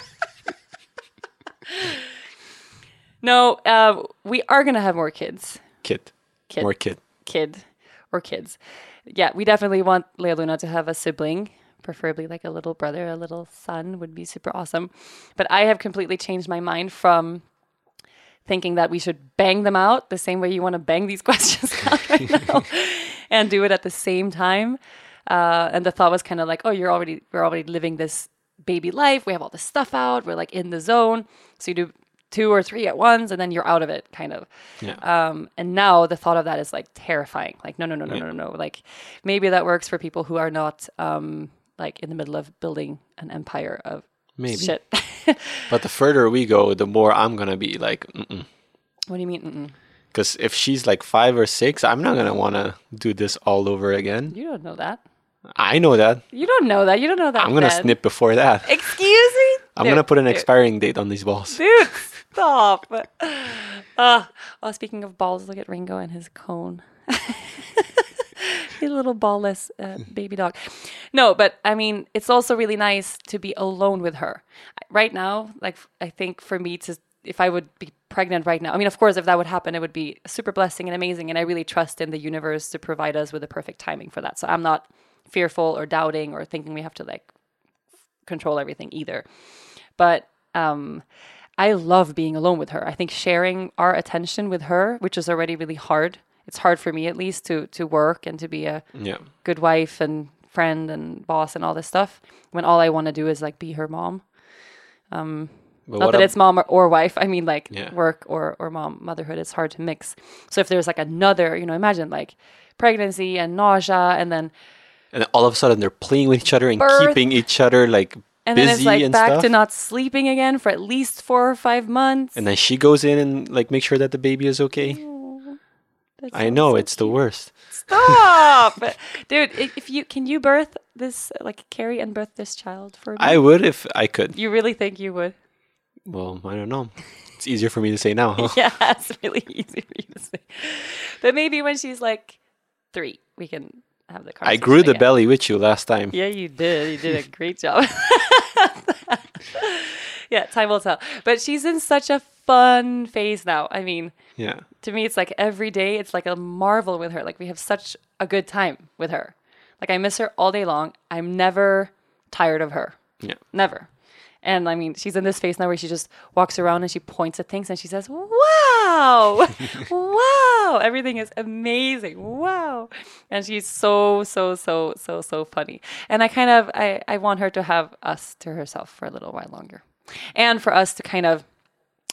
No, we are going to have more kids. Kid. More kid. Kid or kids. Yeah, we definitely want Lea Luna to have a sibling, preferably like a little brother, a little son would be super awesome. But I have completely changed my mind from thinking that we should bang them out the same way you want to bang these questions out right now and do it at the same time. And the thought was kind of like, oh, we're already living this baby life. We have all this stuff out. We're like in the zone. So you do 2 or 3 at once and then you're out of it kind of. Yeah. And now the thought of that is like terrifying. Like, no. Like maybe that works for people who are not like in the middle of building an empire of shit. But the further we go, the more I'm going to be like, mm-mm. What do you mean, mm-mm? Because if she's like 5 or 6, I'm not going to want to do this all over again. You don't know that. I know that. You don't know that. You don't know that. I'm going to snip before that. Excuse me? I'm going to put an expiring date on these balls. Dude, stop. Speaking of balls, look at Ringo and his cone. He's a little ballless baby dog. No, but I mean, it's also really nice to be alone with her. Right now, like I think for me if I would be pregnant right now, I mean, of course, if that would happen, it would be a super blessing and amazing. And I really trust in the universe to provide us with the perfect timing for that. So I'm not fearful or doubting or thinking we have to like control everything either. But I love being alone with her. I think sharing our attention with her, which is already really hard. It's hard for me at least to work and to be a good wife and friend and boss and all this stuff when all I want to do is like be her mom. Not that it's mom or wife. I mean like work or mom, motherhood. It's hard to mix. So if there's like another, imagine like pregnancy and nausea and then all of a sudden they're playing with each other and keeping each other like and busy then it's like and back stuff. to not sleeping again for at least 4 or 5 months. And then she goes in and like make sure that the baby is okay. I know, it's the worst. Stop, dude. Can you birth this, like carry and birth this child for me? I would if I could. You really think you would? Well, I don't know. It's easier for me to say now, huh? Yeah, it's really easy for you to say. But maybe when she's like 3, we can have the conversation. I grew the again. belly with you last time. Yeah, you did. You did a great job. Yeah, time will tell. But she's in such a fun phase now. I mean, to me, it's like every day, it's like a marvel with her. Like we have such a good time with her. Like I miss her all day long. I'm never tired of her. Yeah. Never. And I mean, she's in this phase now where she just walks around and she points at things and she says, wow, wow, everything is amazing. Wow. And she's so funny. And I want her to have us to herself for a little while longer. And for us to kind of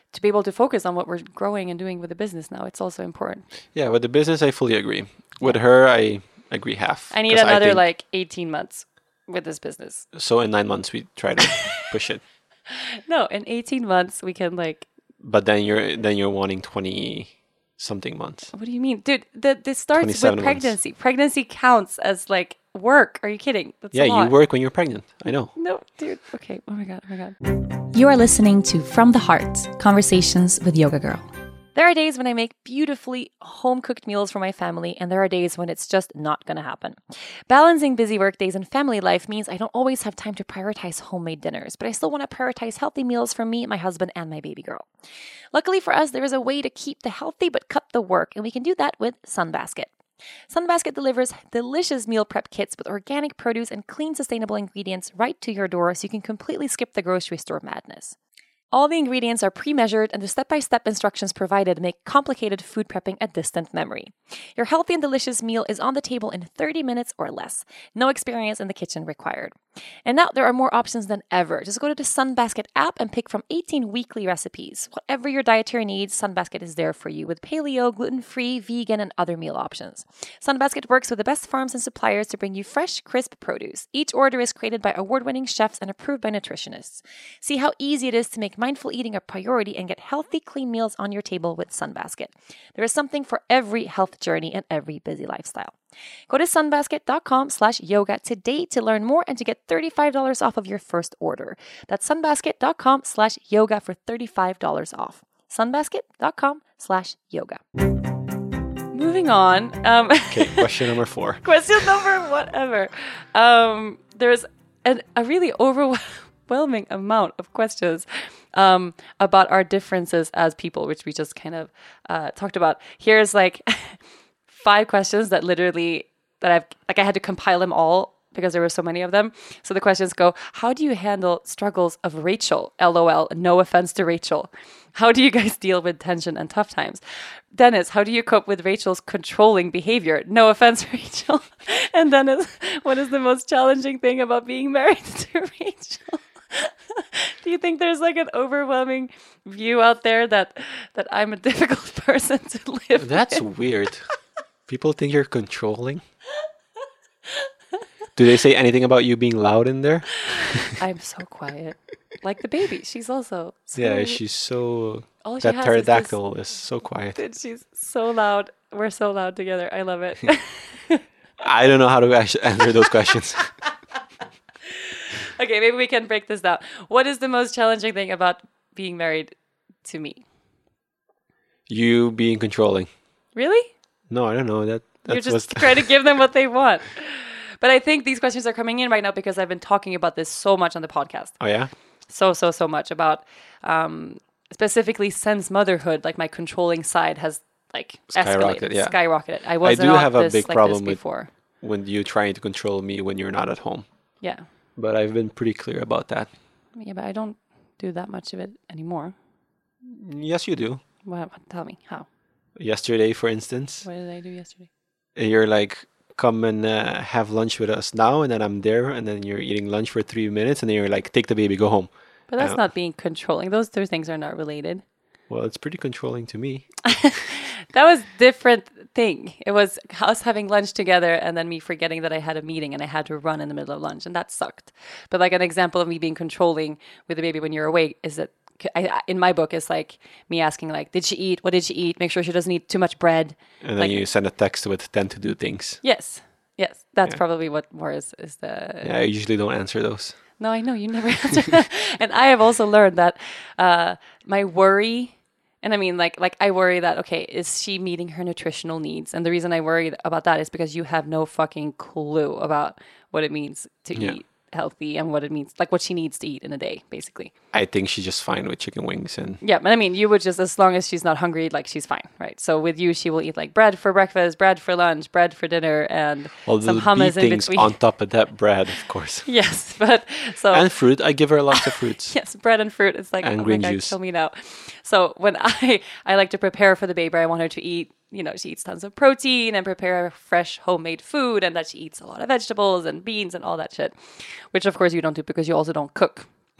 to be able to focus on what we're growing and doing with the business now. It's also important. Yeah, with the business, I fully agree. With her, I agree half. I need another 18 months with this business. So in 9 months, we try to push it. No, in 18 months, we can But then you're wanting 20 something months. What do you mean? Dude, this starts with pregnancy. Months. Pregnancy counts as work. Are you kidding? That's a lot. You work when you're pregnant. I know. No, dude. Okay. Oh my God. You are listening to From the Heart, Conversations with Yoga Girl. There are days when I make beautifully home-cooked meals for my family, and there are days when it's just not going to happen. Balancing busy work days and family life means I don't always have time to prioritize homemade dinners, but I still want to prioritize healthy meals for me, my husband, and my baby girl. Luckily for us, there is a way to keep the healthy but cut the work, and we can do that with Sunbasket. Sunbasket delivers delicious meal prep kits with organic produce and clean, sustainable ingredients right to your door so you can completely skip the grocery store madness. All the ingredients are pre-measured, and the step-by-step instructions provided make complicated food prepping a distant memory. Your healthy and delicious meal is on the table in 30 minutes or less. No experience in the kitchen required. And now there are more options than ever. Just go to the Sunbasket app and pick from 18 weekly recipes. Whatever your dietary needs, Sunbasket is there for you with paleo, gluten-free, vegan, and other meal options. Sunbasket works with the best farms and suppliers to bring you fresh, crisp produce. Each order is created by award-winning chefs and approved by nutritionists. See how easy it is to make mindful eating a priority and get healthy, clean meals on your table with Sunbasket. There is something for every health journey and every busy lifestyle. Go to sunbasket.com/yoga today to learn more and to get $35 off of your first order. That's sunbasket.com/yoga for $35 off. Sunbasket.com/yoga. Moving on. Okay, question number 4. Question number whatever. There's a really overwhelming amount of questions about our differences as people, which we just kind of talked about. Here's 5 questions that I had to compile them all because there were so many of them. So the questions go: how do you handle struggles of Rachel? LOL, no offense to Rachel. How do you guys deal with tension and tough times? Dennis, how do you cope with Rachel's controlling behavior? No offense, Rachel. And Dennis, what is the most challenging thing about being married to Rachel? Do you think there's an overwhelming view out there that I'm a difficult person to live with? That's weird. People think you're controlling. Do they say anything about you being loud in there? I'm so quiet. Like the baby. She's also so... Yeah, she's so... That pterodactyl is so quiet. She's so loud. We're so loud together. I love it. I don't know how to answer those questions. Okay, maybe we can break this down. What is the most challenging thing about being married to me? You being controlling. Really? No, I don't know. You're just trying to give them what they want. But I think these questions are coming in right now because I've been talking about this so much on the podcast. Oh, yeah? So much about specifically since motherhood, my controlling side has escalated, skyrocketed. I do have a big problem before. When you trying to control me when you're not at home. Yeah. But I've been pretty clear about that. Yeah, but I don't do that much of it anymore. Yes, you do. Well, tell me, how? Yesterday, for instance. What did I do yesterday? You're come and have lunch with us now, and then I'm there, and then you're eating lunch for 3 minutes, and then you're take the baby, go home. But that's not being controlling. Those two things are not related. Well, it's pretty controlling to me. That was different thing. It was us having lunch together and then me forgetting that I had a meeting and I had to run in the middle of lunch, and that sucked. But an example of me being controlling with the baby when you're awake is that in my book is me asking did she eat? What did she eat? Make sure she doesn't eat too much bread. And then you send a text with 10 to do things. Yes. That's probably what more is the... Yeah, I usually don't answer those. No, I know. You never answer that. And I have also learned that my worry... And I mean, I worry that, okay, is she meeting her nutritional needs? And the reason I worry about that is because you have no fucking clue about what it means to eat healthy and what it means, what she needs to eat in a day, basically. I think she's just fine with chicken wings. Yeah, but I mean, you would just, as long as she's not hungry, she's fine, right? So with you, she will eat bread for breakfast, bread for lunch, bread for dinner, and some hummus in between. On top of that bread, of course. Yes, but so... And fruit. I give her lots of fruits. Yes, bread and fruit. It's and green juice. Kill me now. So when I like to prepare for the baby, I want her to eat, she eats tons of protein and prepare fresh homemade food, and that she eats a lot of vegetables and beans and all that shit, which of course you don't do because you also don't cook. Yeah.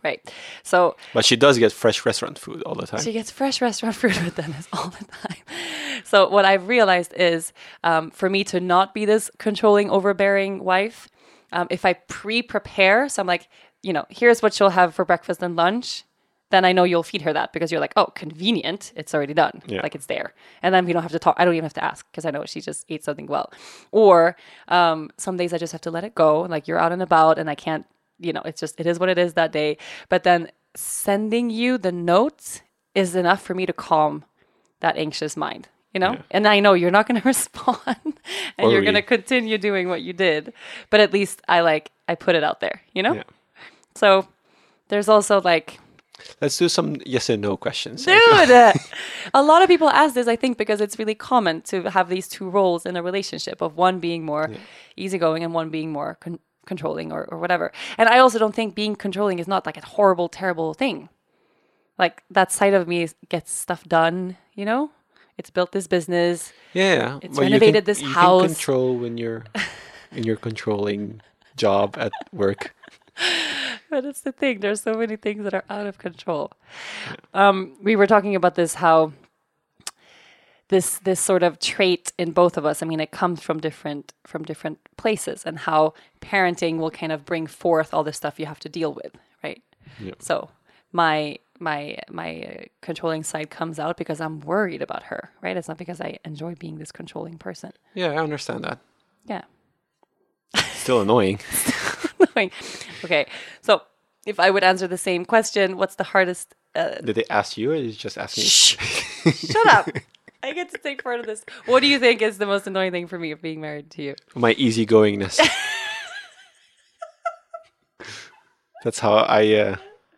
right? So, but she does get fresh restaurant food all the time. She gets fresh restaurant food with Dennis all the time. So what I've realized is, for me to not be this controlling, overbearing wife, if I pre-prepare, so I'm like, here's what she'll have for breakfast and lunch, then I know you'll feed her that, because you're like, oh, convenient, it's already done. Yeah. Like, it's there. And then we don't have to talk. I don't even have to ask, because I know she just ate something well. Or some days I just have to let it go. Like, you're out and about and I can't, it is what it is that day. But then sending you the notes is enough for me to calm that anxious mind, Yeah. And I know you're not going to respond and you're going to continue doing what you did. But at least I put it out there, Yeah. So there's also let's do some yes and no questions. Dude, a lot of people ask this, I think, because it's really common to have these two roles in a relationship, of one being more easygoing and one being more controlling or whatever. And I also don't think being controlling is not like a horrible, terrible thing. Like, that side of me gets stuff done, It's built this business. Yeah. It's renovated this house. You can control when you're in your controlling job at work. But it's the thing. There's so many things that are out of control. We were talking about this, how this sort of trait in both of us, it comes from different places, and how parenting will kind of bring forth all the stuff you have to deal with, right? Yeah. So my controlling side comes out because I'm worried about her, right? It's not because I enjoy being this controlling person. Yeah, I understand that. Yeah. Still annoying. Okay, so if I would answer the same question, what's the hardest? Did they ask you, or did you just ask me? Shut up! I get to take part of this. What do you think is the most annoying thing for me of being married to you? My easygoingness. That's how I.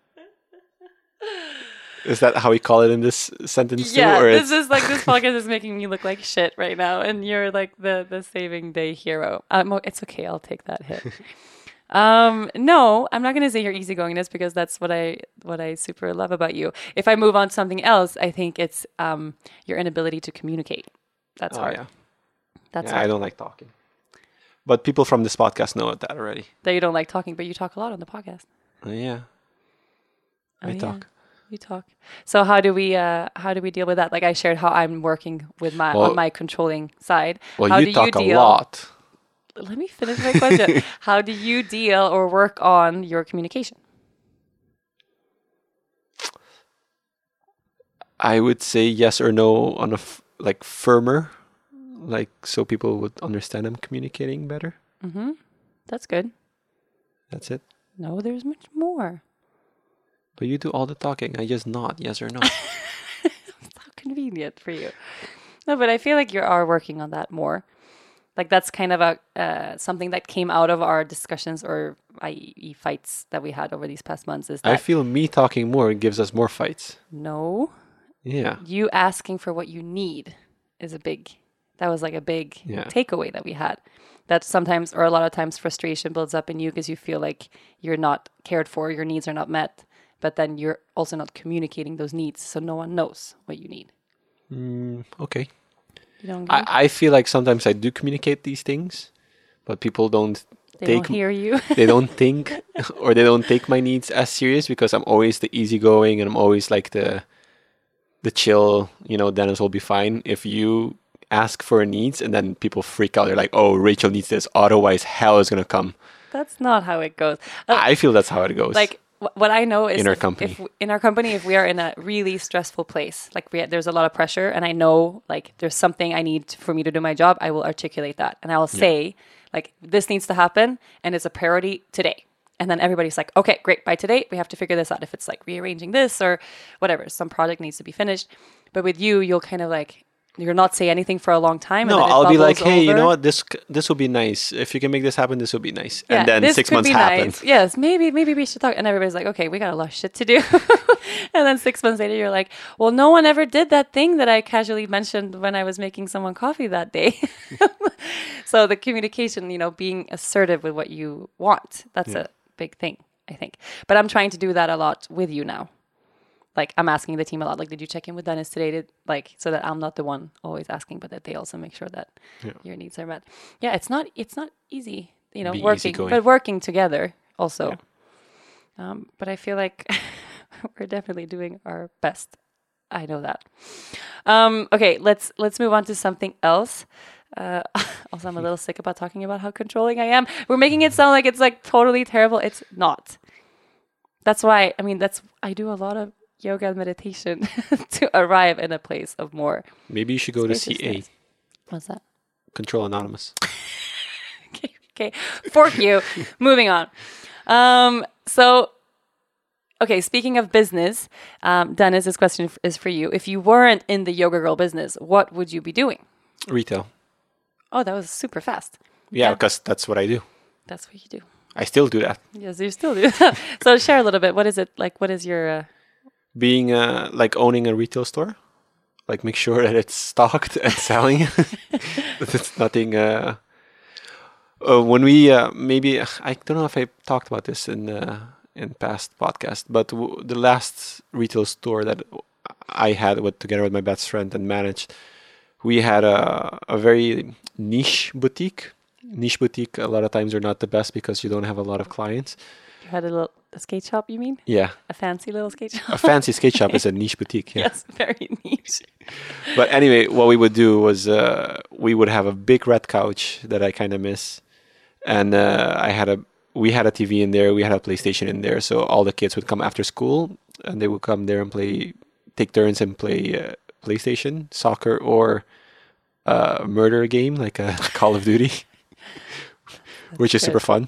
Is that how we call it in this sentence? Yeah, too, or this podcast is making me look like shit right now, and you're like the saving day hero. It's okay, I'll take that hit. No, I'm not going to say your easygoingness, because that's what I super love about you. If I move on to something else, I think it's your inability to communicate. That's hard. Yeah. That's hard. I don't like talking. But people from this podcast know that already. That you don't like talking, but you talk a lot on the podcast. Yeah. I talk. You talk. So how do we deal with that? Like, I shared how I'm working with on my controlling side. Well, how you talk a lot. Let me finish my question. How do you deal or work on your communication? I would say yes or no on a firmer, so people would understand I'm communicating better. Mm-hmm. That's good. That's it. No, there's much more. But you do all the talking. I just nod yes or no. It's how convenient for you. No, but I feel like you are working on that more. Like, that's kind of something that came out of our discussions, or i.e. fights that we had over these past months. Is that I feel me talking more gives us more fights. No. Yeah. You asking for what you need is a big takeaway that we had. That sometimes, or a lot of times, frustration builds up in you because you feel like you're not cared for, your needs are not met, but then you're also not communicating those needs, so no one knows what you need. Okay. You don't I feel like sometimes I do communicate these things, but people don't hear you. They don't think, or they don't take my needs as serious, because I'm always the easygoing and I'm always like the chill, Dennis will be fine. If you ask for needs and then people freak out, they're like, oh, Rachel needs this, otherwise hell is going to come. That's not how it goes. I feel that's how it goes. Like, what I know is in our company. If we are in a really stressful place, like there's a lot of pressure, and I know like there's something I need for me to do my job, I will articulate that, and I will say like, this needs to happen, and it's a priority today. And then everybody's like, okay, great. By today, we have to figure this out. If it's like rearranging this or whatever, some project needs to be finished. But with you, you'll kind of like, you'll not say anything for a long time. No, and then I'll be like, hey, over. you know what? This will be nice. If you can make this happen, this will be nice. Yeah, and then 6 months happen. Nice. Yes, maybe we should talk. And everybody's like, okay, we got a lot of shit to do. And then 6 months later, you're like, well, no one ever did that thing that I casually mentioned when I was making someone coffee that day. So the communication, being assertive with what you want, that's a big thing, I think. But I'm trying to do that a lot with you now. Like, I'm asking the team a lot, like, did you check in with Dennis today? So that I'm not the one always asking, but that they also make sure that your needs are met. Yeah, it's not easy, working, but working together also. But I feel like we're definitely doing our best. I know that. Okay, let's move on to something else. Also, I'm a little sick about talking about how controlling I am. We're making it sound like it's like totally terrible. It's not. That's why, I do a lot of yoga and meditation to arrive in a place of more. Maybe you should go to CA. What's that? Control Anonymous. Okay. Fork you. Moving on. Okay, speaking of business, Dennis, this question is for you. If you weren't in the Yoga Girl business, what would you be doing? Retail. Oh, that was super fast. Yeah, because that's what I do. That's what you do. I still do that. Yes, you still do that. So share a little bit. What is it like? What is your... Being like owning a retail store. Like make sure that it's stocked and selling. It's nothing... when we... maybe... I don't know if I talked about this in past podcast, but the last retail store that I had together with my best friend and managed, we had a very niche boutique. Niche boutique a lot of times are not the best because you don't have a lot of clients. You had a skate shop, you mean? Yeah. A fancy little skate shop? A fancy skate shop is a niche boutique. Yeah. Yes, very niche. But anyway, what we would do was we would have a big red couch that I kind of miss. And we had a TV in there. We had a PlayStation in there. So all the kids would come after school and they would come there and take turns and play PlayStation, soccer, or a murder game like a Call of Duty, which is super fun.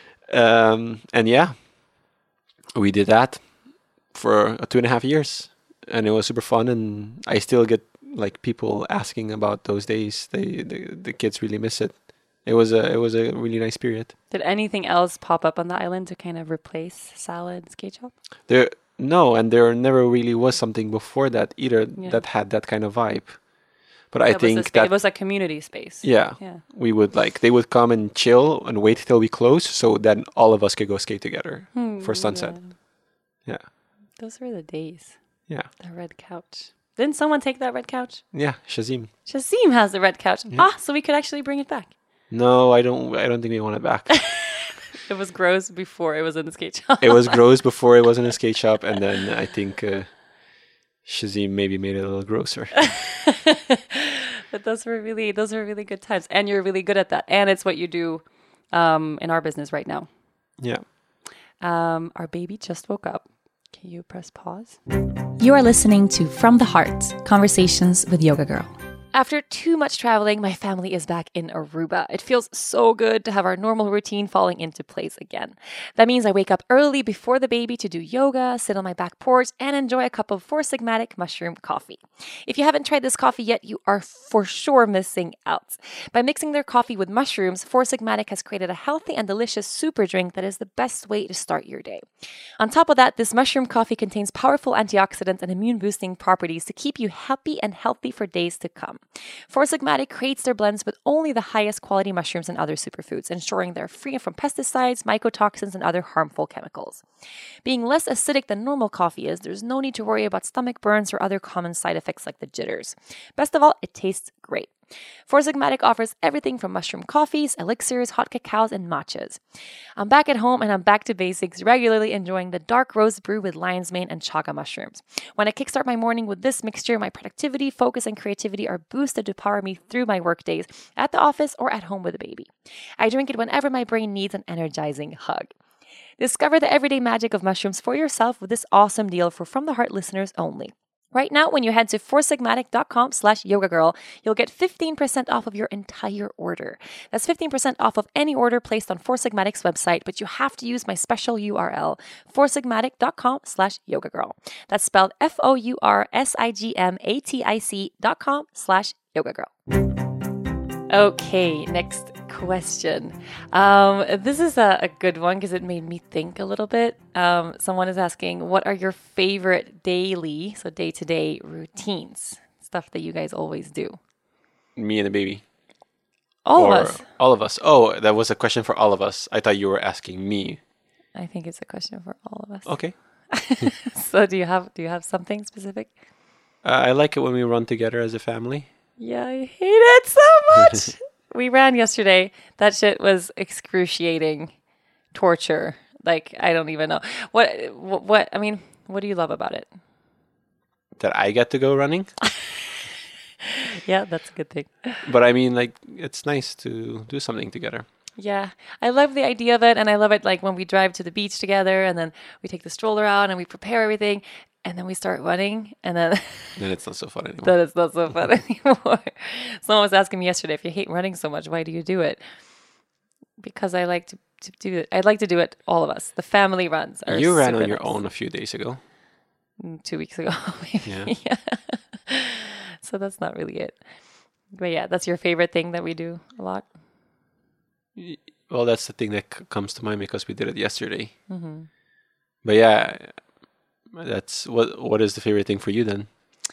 And yeah, we did that for 2.5 years and it was super fun. And I still get like people asking about those days. The kids really miss it. It was a really nice period. Did anything else pop up on the island to kind of replace Salad Skate Shop? No, and there never really was something before that either that had that kind of vibe. But I think that it was a community space. Yeah. We would they would come and chill and wait till we close, so then all of us could go skate together for sunset. Yeah. Those were the days. Yeah. The red couch. Didn't someone take that red couch? Yeah, Shazim. Shazim has the red couch. Yeah. So we could actually bring it back. No, I don't think we want it back. It was gross before it was in the skate shop. It was gross before it was in a skate shop, and then I think Shazim maybe made it a little grosser. But those were really good times, and you're really good at that, and it's what you do in our business right now. Yeah. Our baby just woke up. Can you press pause? You are listening to From the Heart, Conversations with Yoga Girl. After too much traveling, my family is back in Aruba. It feels so good to have our normal routine falling into place again. That means I wake up early before the baby to do yoga, sit on my back porch, and enjoy a cup of Four Sigmatic mushroom coffee. If you haven't tried this coffee yet, you are for sure missing out. By mixing their coffee with mushrooms, Four Sigmatic has created a healthy and delicious super drink that is the best way to start your day. On top of that, this mushroom coffee contains powerful antioxidants and immune-boosting properties to keep you happy and healthy for days to come. Four Sigmatic creates their blends with only the highest quality mushrooms and other superfoods, ensuring they're free from pesticides, mycotoxins, and other harmful chemicals. Being less acidic than normal coffee is, there's no need to worry about stomach burns or other common side effects like the jitters. Best of all, it tastes great. Four Sigmatic offers everything from mushroom coffees, elixirs, hot cacaos, and matchas. I'm back at home and I'm back to basics, regularly enjoying the dark roast brew with lion's mane and chaga mushrooms. When I kickstart my morning with this mixture, my productivity, focus, and creativity are boosted to power me through my work days at the office or at home with a baby. I drink it whenever my brain needs an energizing hug. Discover the everyday magic of mushrooms for yourself with this awesome deal for From the Heart listeners only. Right now, when you head to foursigmatic.com/yogagirl, you'll get 15% off of your entire order. That's 15% off of any order placed on Four Sigmatic's website, but you have to use my special URL, foursigmatic.com/yogagirl. That's spelled foursigmatic.com/yogagirl. Okay, next question. This is a good one because it made me think a little bit. Someone is asking, what are your favorite daily, so day-to-day routines? Stuff that you guys always do. Me and the baby. All of us. All of us. Oh, that was a question for all of us. I thought you were asking me. I think it's a question for all of us. Okay. So do you have something specific? I like it when we run together as a family. Yeah, I hate it so much. We ran yesterday. That shit was excruciating torture. Like, I don't even know. What, I mean, what do you love about it? That I get to go running. Yeah, that's a good thing. But I mean, like, it's nice to do something together. Yeah, I love the idea of it. And I love it, like, when we drive to the beach together and then we take the stroller out and we prepare everything and then we start running and then... Then it's not so fun anymore. Then it's not so fun anymore. Someone was asking me yesterday, if you hate running so much, why do you do it? Because I like to do it. I'd like to do it, all of us. The family runs. You ran on your own a few days ago. 2 weeks ago, maybe. Yeah. So that's not really it. But yeah, that's your favorite thing that we do a lot? Well, that's the thing that comes to mind because we did it yesterday. Mm-hmm. But yeah, that's what is the favorite thing for you then?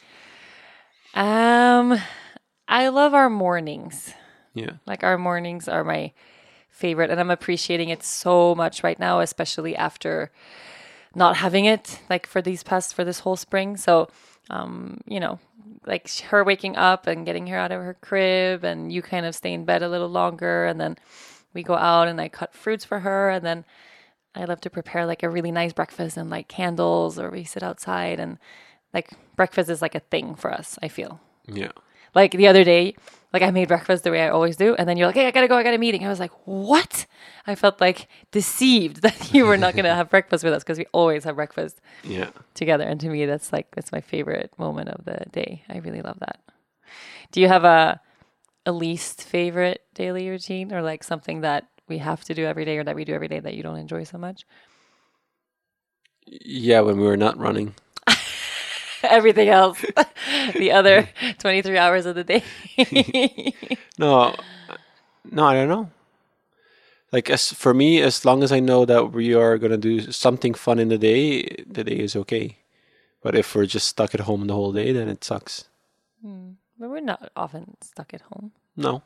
I love our mornings. Yeah. Like, our mornings are my favorite, and I'm appreciating it so much right now, especially after not having it like for this whole spring. So, like her waking up and getting her out of her crib, and you kind of stay in bed a little longer, and then we go out and I cut fruits for her, and then I love to prepare like a really nice breakfast and like candles, or we sit outside, and like breakfast is like a thing for us, I feel. Yeah. Like the other day, like I made breakfast the way I always do. And then you're like, hey, I got to go. I got a meeting. I was like, what? I felt like deceived that you were not going to have breakfast with us, because we always have breakfast together. And to me, that's my favorite moment of the day. I really love that. Do you have a least favorite daily routine, or like something that we have to do every day or that we do every day that you don't enjoy so much? Yeah, when we were not running. Everything else, the other 23 hours of the day. No, I don't know. Like, for me, as long as I know that we are going to do something fun in the day is okay. But if we're just stuck at home the whole day, then it sucks. But we're not often stuck at home. No.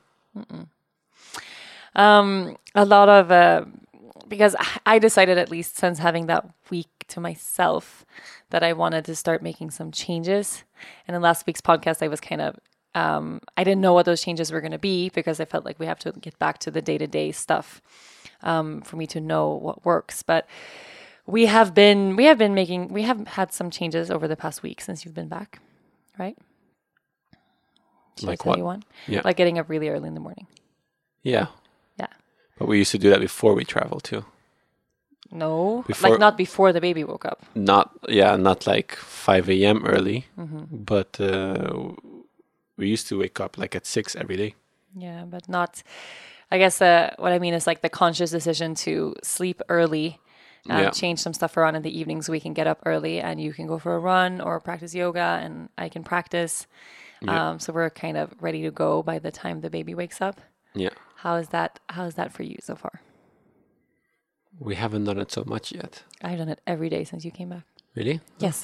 A lot of, because I decided, at least since having that week to myself, that I wanted to start making some changes. And in last week's podcast, I was kind of, I didn't know what those changes were going to be, because I felt like we have to get back to the day-to-day stuff for me to know what works. But we have had some changes over the past week since you've been back, right? Should like I tell what? you one? Yeah. Like getting up really early in the morning. Yeah. Yeah. But we used to do that before we traveled too. No, like not before the baby woke up. Not like 5 a.m. early, but we used to wake up like at 6 every day. Yeah, but not, I guess what I mean is like the conscious decision to sleep early, change some stuff around in the evenings so we can get up early and you can go for a run or practice yoga and I can practice. Yeah. So we're kind of ready to go by the time the baby wakes up. Yeah. How is that for you so far? We haven't done it so much yet. I've done it every day since you came back. Really? Yes.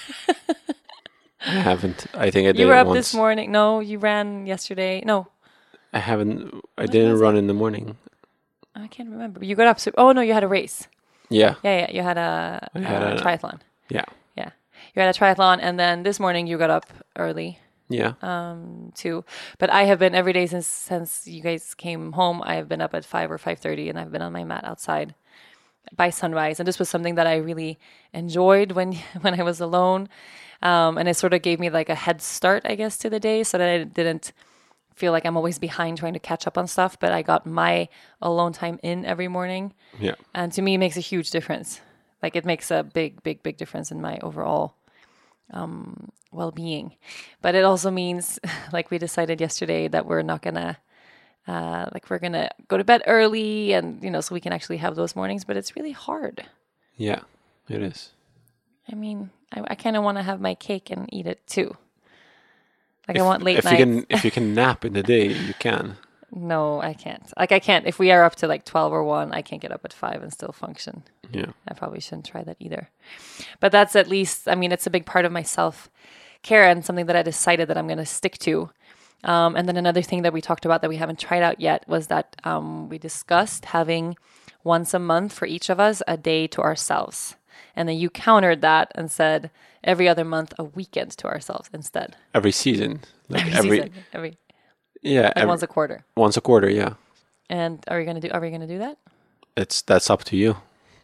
I haven't. I think I did it once. You were up this morning. No, you ran yesterday. No. I haven't. I didn't run in the morning. I can't remember. You got up. Oh, no, you had a race. Yeah. Yeah. You had a triathlon. Yeah. Yeah. You had a triathlon, and then this morning you got up early. Yeah. Too. But I have been every day since you guys came home. I have been up at 5 or 5:30, and I've been on my mat outside by sunrise. And this was something that I really enjoyed when I was alone. And it sort of gave me like a head start, I guess, to the day, so that I didn't feel like I'm always behind trying to catch up on stuff. But I got my alone time in every morning. Yeah. And to me, it makes a huge difference. Like, it makes a big, big, big difference in my overall well-being. But it also means, like we decided yesterday, that we're not gonna we're gonna go to bed early, and so we can actually have those mornings. But it's really hard. Yeah, it is. I mean, I kind of want to have my cake and eat it too. Like, I want late nights. If you can nap in the day, you can. No, I can't. Like, I can't. If we are up to like 12 or 1, I can't get up at 5 and still function. Yeah. I probably shouldn't try that either. But that's, at least, I mean, it's a big part of my self-care and something that I decided that I'm going to stick to. And then another thing that we talked about that we haven't tried out yet was that we discussed having once a month for each of us a day to ourselves. And then you countered that and said every other month a weekend to ourselves instead. Every season. Like every yeah, like once a quarter. Once a quarter, yeah. And are we gonna do that? That's up to you.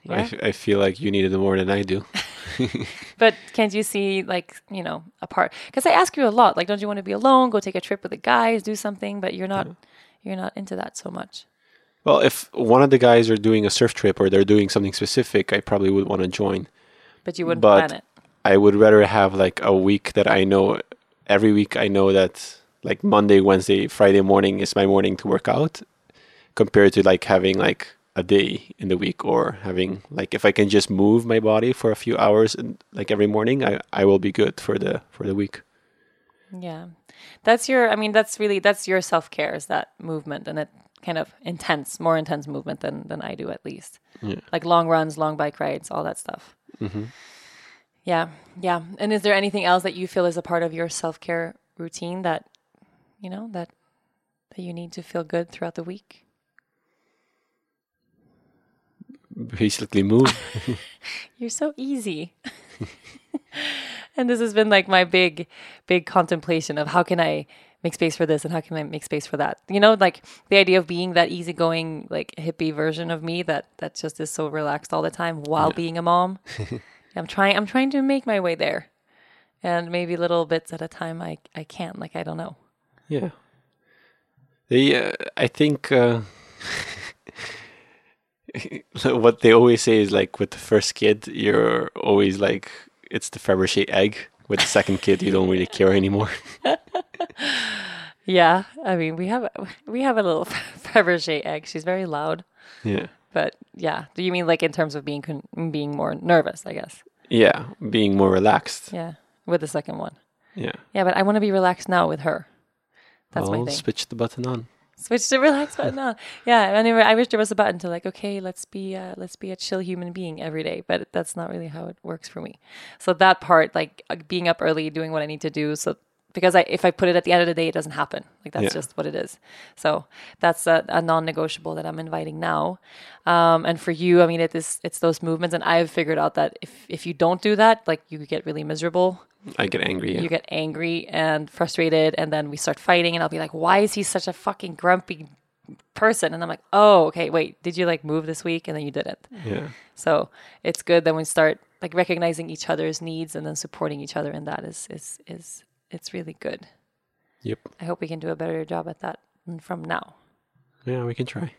Yeah? I feel like you need it more than I do. But can't you see, like, a part? Because I ask you a lot, like, don't you want to be alone? Go take a trip with the guys, do something. But you're not into that so much. Well, if one of the guys are doing a surf trip or they're doing something specific, I probably would want to join. But you wouldn't plan it. I would rather have like a week that I know, every week I know that like Monday, Wednesday, Friday morning is my morning to work out, compared to like having like a day in the week, or having like, if I can just move my body for a few hours like every morning, I will be good for the week. Yeah. That's your self-care, is that movement, and it kind of more intense movement than I do, at least. Yeah. Like long runs, long bike rides, all that stuff. Mm-hmm. Yeah. Yeah. And is there anything else that you feel is a part of your self-care routine that, that you need to feel good throughout the week? Basically move. You're so easy. And this has been like my big contemplation of how can I make space for this and how can I make space for that? Like the idea of being that easygoing, like hippie version of me that just is so relaxed all the time while being a mom. I'm trying to make my way there. And maybe little bits at a time I can, like, I don't know. Yeah. I think what they always say is like, with the first kid, you're always like, it's the Fabergé egg. With the second kid, you don't really care anymore. Yeah, I mean, we have a little Fabergé egg. She's very loud. Yeah. But yeah, do you mean like in terms of being more nervous, I guess? Yeah, being more relaxed. Yeah, with the second one. Yeah. Yeah, but I want to be relaxed now with her. That's my thing. Switch the button on. Switch the relax button on. Yeah, anyway, I wish there was a button to like, okay, let's be a chill human being every day, but that's not really how it works for me. So that part, like being up early, doing what I need to do, so because if I put it at the end of the day, it doesn't happen. Like that's just what it is. So that's a non-negotiable that I'm inviting now. And for you, I mean, it's those movements, and I've figured out that if you don't do that, like you get really miserable. I get angry. Yeah. You get angry and frustrated, and then we start fighting, and I'll be like, why is he such a fucking grumpy person? And I'm like, oh, okay, wait, did you like move this week? And then you didn't. Yeah. So it's good that we start like recognizing each other's needs and then supporting each other in that is it's really good. Yep. I hope we can do a better job at that from now. Yeah, we can try.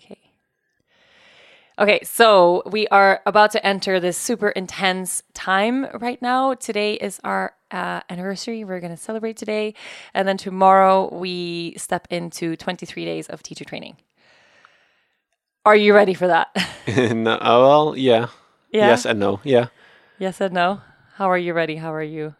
Okay, so we are about to enter this super intense time right now. Today is our anniversary. We're going to celebrate today. And then tomorrow we step into 23 days of teacher training. Are you ready for that? No, well, yeah. Yes and no. Yeah. Yes and no. How are you ready? How are you?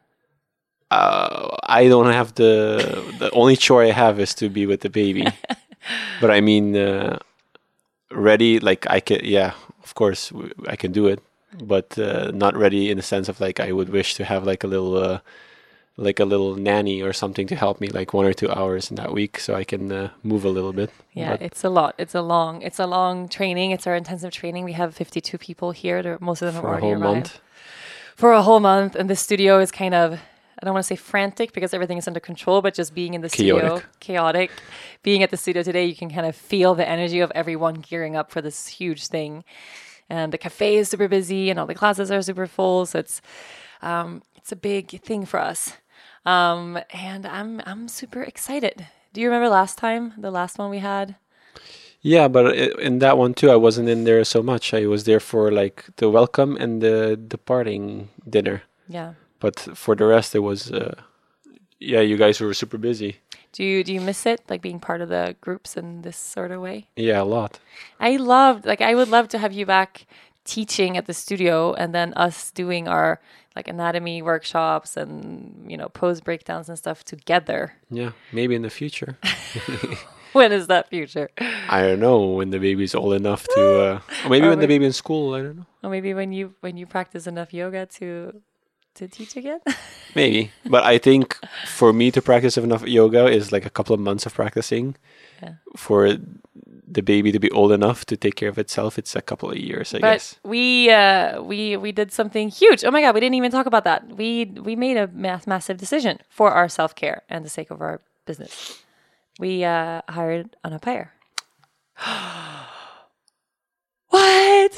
I don't have the only chore I have is to be with the baby. But I mean, ready, like I can, yeah, of course I can do it, but not ready in the sense of like I would wish to have like a little nanny or something to help me like 1 or 2 hours in that week so I can move a little bit. Yeah, but it's a lot. It's a long training. It's our intensive training. We have 52 people here. Most of them have already arrived. For a whole month. And the studio is kind of, I don't want to say frantic because everything is under control, but just being in the studio, chaotic. Being at the studio today, you can kind of feel the energy of everyone gearing up for this huge thing. And the cafe is super busy and all the classes are super full. So it's a big thing for us. And I'm super excited. Do you remember the last one we had? Yeah, but in that one too, I wasn't in there so much. I was there for like the welcome and the departing dinner. Yeah. But for the rest, it was, you guys were super busy. Do you miss it, like being part of the groups in this sort of way? Yeah, a lot. I would love to have you back teaching at the studio, and then us doing our like anatomy workshops and pose breakdowns and stuff together. Yeah, maybe in the future. When is that future? I don't know. When the baby's old enough to, or maybe when the baby's in school. I don't know. Or maybe when you practice enough yoga to teach again? Maybe. But I think for me to practice enough yoga is like a couple of months of practicing. Yeah. For the baby to be old enough to take care of itself, it's a couple of years, I guess. But we did something huge. Oh my God, we didn't even talk about that. We made a massive decision for our self-care and the sake of our business. We hired an au pair. What? it?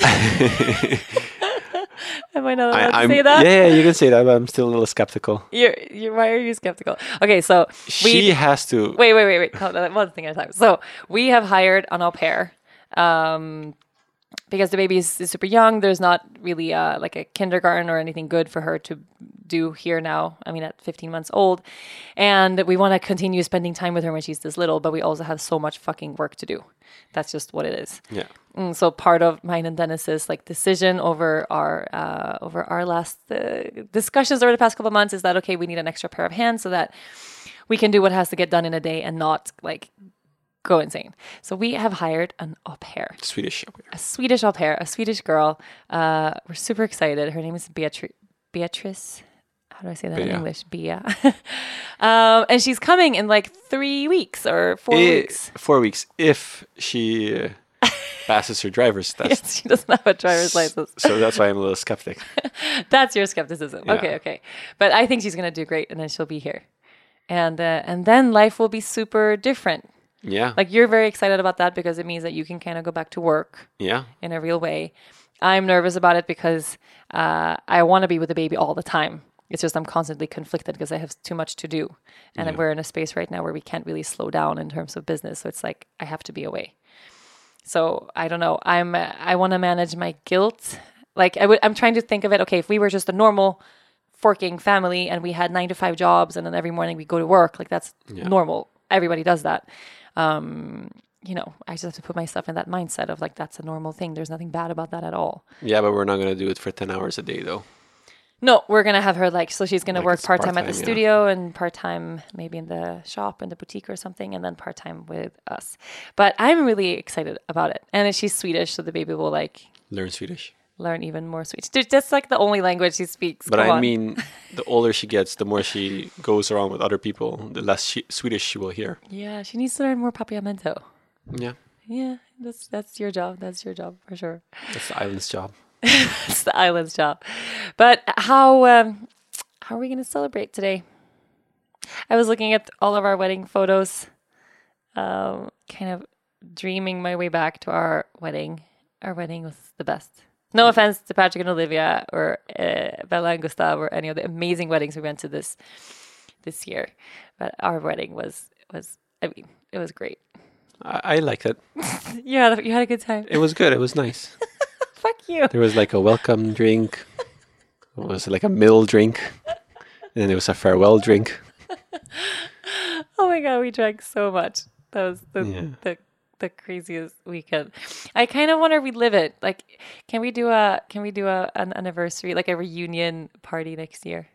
Am I not allowed to say that? Yeah, you can say that, but I'm still a little skeptical. Why are you skeptical? Okay, so she has to. Wait. One thing at a time. So we have hired an au pair. Because the baby is super young, there's not really like a kindergarten or anything good for her to do here now. I mean, at 15 months old. And we want to continue spending time with her when she's this little, but we also have so much fucking work to do. That's just what it is. Yeah. So part of mine and Dennis's like decision over our last discussions over the past couple of months is that, okay, we need an extra pair of hands so that we can do what has to get done in a day and not like go insane. So we have hired an au pair. Swedish au pair. A Swedish au pair, a Swedish girl. We're super excited. Her name is Beatrice. How do I say that in English? Bea. And she's coming in like 3 weeks or 4 weeks. 4 weeks if she passes her driver's test. Yes, she doesn't have a driver's license. So that's why I'm a little skeptic. That's your skepticism. Yeah. Okay. But I think she's going to do great, and then she'll be here. And then life will be super different. Yeah. Like you're very excited about that because it means that you can kind of go back to work. Yeah. In a real way. I'm nervous about it because I want to be with the baby all the time. It's just I'm constantly conflicted because I have too much to do. And then we're in a space right now where we can't really slow down in terms of business. So it's like I have to be away. So I don't know. I want to manage my guilt. Like I'm trying to think of it. Okay, if we were just a normal forking family and we had 9 to 5 jobs and then every morning we go to work, like that's normal. Everybody does that. I just have to put myself in that mindset of like, that's a normal thing. There's nothing bad about that at all. Yeah, but we're not going to do it for 10 hours a day though. No, we're going to have her so she's going to work part-time at the studio and part-time maybe in the shop, in the boutique or something, and then part-time with us. But I'm really excited about it. And she's Swedish, so the baby will learn Swedish. Learn even more Swedish. That's like the only language she speaks. But I mean, the older she gets, the more she goes around with other people, the less Swedish she will hear. Yeah, she needs to learn more papiamento. Yeah. Yeah, that's your job. That's your job for sure. That's the island's job. It's the island's job. But how are we going to celebrate today? I was looking at all of our wedding photos, kind of dreaming my way back to our wedding. Our wedding was the best. No offense to Patrick and Olivia or Bella and Gustav or any of the amazing weddings we went to this year. But our wedding was it was great. I liked it. You had a good time. It was good. It was nice. Fuck you. There was like a welcome drink. It was like a middle drink. And then there was a farewell drink. Oh my God, we drank so much. That was the craziest weekend. I kind of want to relive it. Like, can we do an anniversary, like a reunion party next year?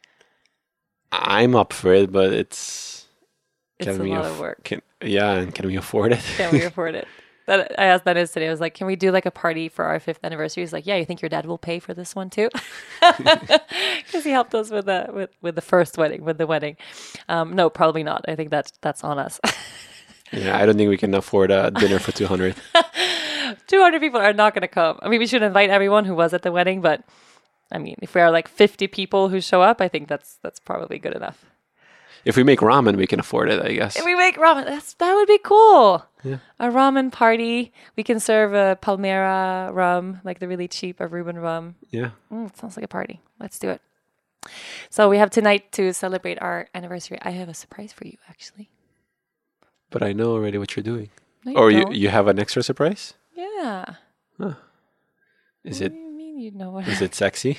I'm up for it, but it's a lot of work. Can we afford it? Can we afford it? I asked Dennis today. I was like, can we do like a party for our 5th anniversary? He's like, yeah, you think your dad will pay for this one too? Because he helped us with the first wedding, with the wedding. No, probably not. I think that's on us. Yeah, I don't think we can afford a dinner for 200. 200 people are not going to come. I mean, we should invite everyone who was at the wedding, but I mean, if we are like 50 people who show up, I think that's probably good enough. If we make ramen, we can afford it, I guess. If we make ramen, that would be cool. Yeah. A ramen party. We can serve a Palmera rum, like the really cheap Aruban rum. Yeah. It sounds like a party. Let's do it. So we have tonight to celebrate our anniversary. I have a surprise for you, actually. But I know already what you're doing. No, or you have an extra surprise? Yeah. Huh. What do you mean you know what? Is it sexy?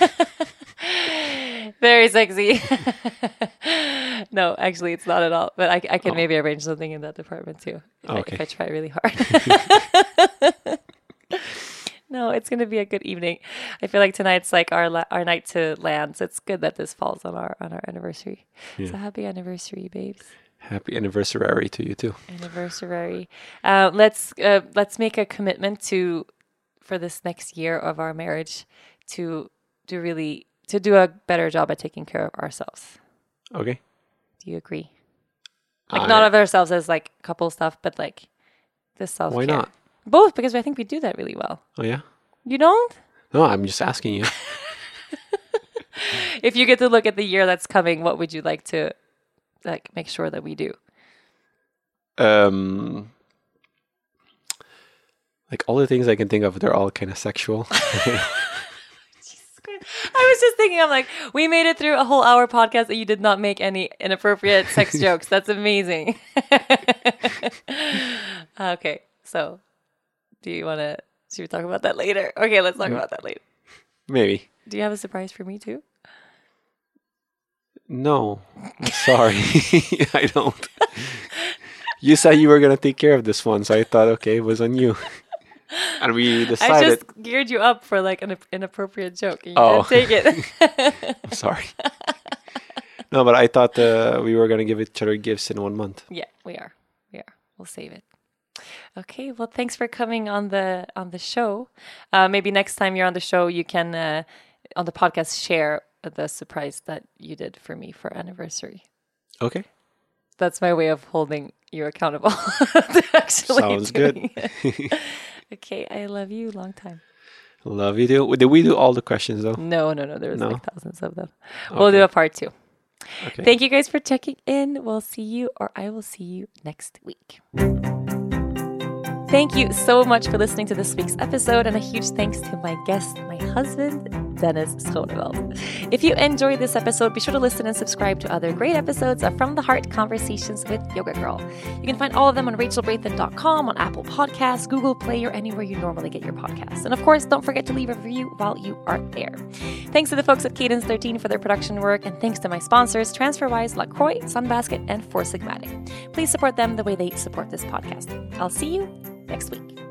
Very sexy. No, actually, it's not at all. But I can maybe arrange something in that department too. If I try really hard. No, it's going to be a good evening. I feel like tonight's like our night to land. So it's good that this falls on our anniversary. Yeah. So happy anniversary, babes. Happy anniversary to you too. Anniversary. Let's make a commitment for this next year of our marriage to do a better job at taking care of ourselves. Okay. Do you agree? Like not of ourselves as like couple stuff, but like this self-care. Why not? Both, because I think we do that really well. Oh yeah? You don't? No, I'm just asking you. If you get to look at the year that's coming, what would you like to like make sure that we do? Like all the things I can think of, they're all kind of sexual. I was just thinking, I'm like, we made it through a whole hour podcast and you did not make any inappropriate sex jokes. That's amazing. Okay, so should we talk about that later? Okay, let's talk about that later. Maybe. Do you have a surprise for me too? No, sorry. I don't. You said you were going to take care of this one, so I thought, okay, it was on you. And we decided... I just geared you up for like an inappropriate joke. And you didn't take it. I'm sorry. No, but I thought we were going to give each other gifts in 1 month. Yeah, we are. We'll save it. Okay, well, thanks for coming on the show. Maybe next time you're on the show, you can, on the podcast, share the surprise that you did for me for anniversary. Okay. That's my way of holding you accountable. To actually Sounds good. Okay, I love you. Long time. Love you too. Did we do all the questions though? No. There was like thousands of them. Okay. We'll do a part 2. Okay. Thank you guys for checking in. I will see you next week. Thank you so much for listening to this week's episode, and a huge thanks to my guest, my husband, Dennis Schoneveld. If you enjoyed this episode, be sure to listen and subscribe to other great episodes of From the Heart Conversations with Yoga Girl. You can find all of them on rachelbraithen.com, on Apple Podcasts, Google Play, or anywhere you normally get your podcasts. And of course, don't forget to leave a review while you are there. Thanks to the folks at Cadence 13 for their production work, and thanks to my sponsors, TransferWise, LaCroix, Sunbasket, and Four Sigmatic. Please support them the way they support this podcast. I'll see you next week.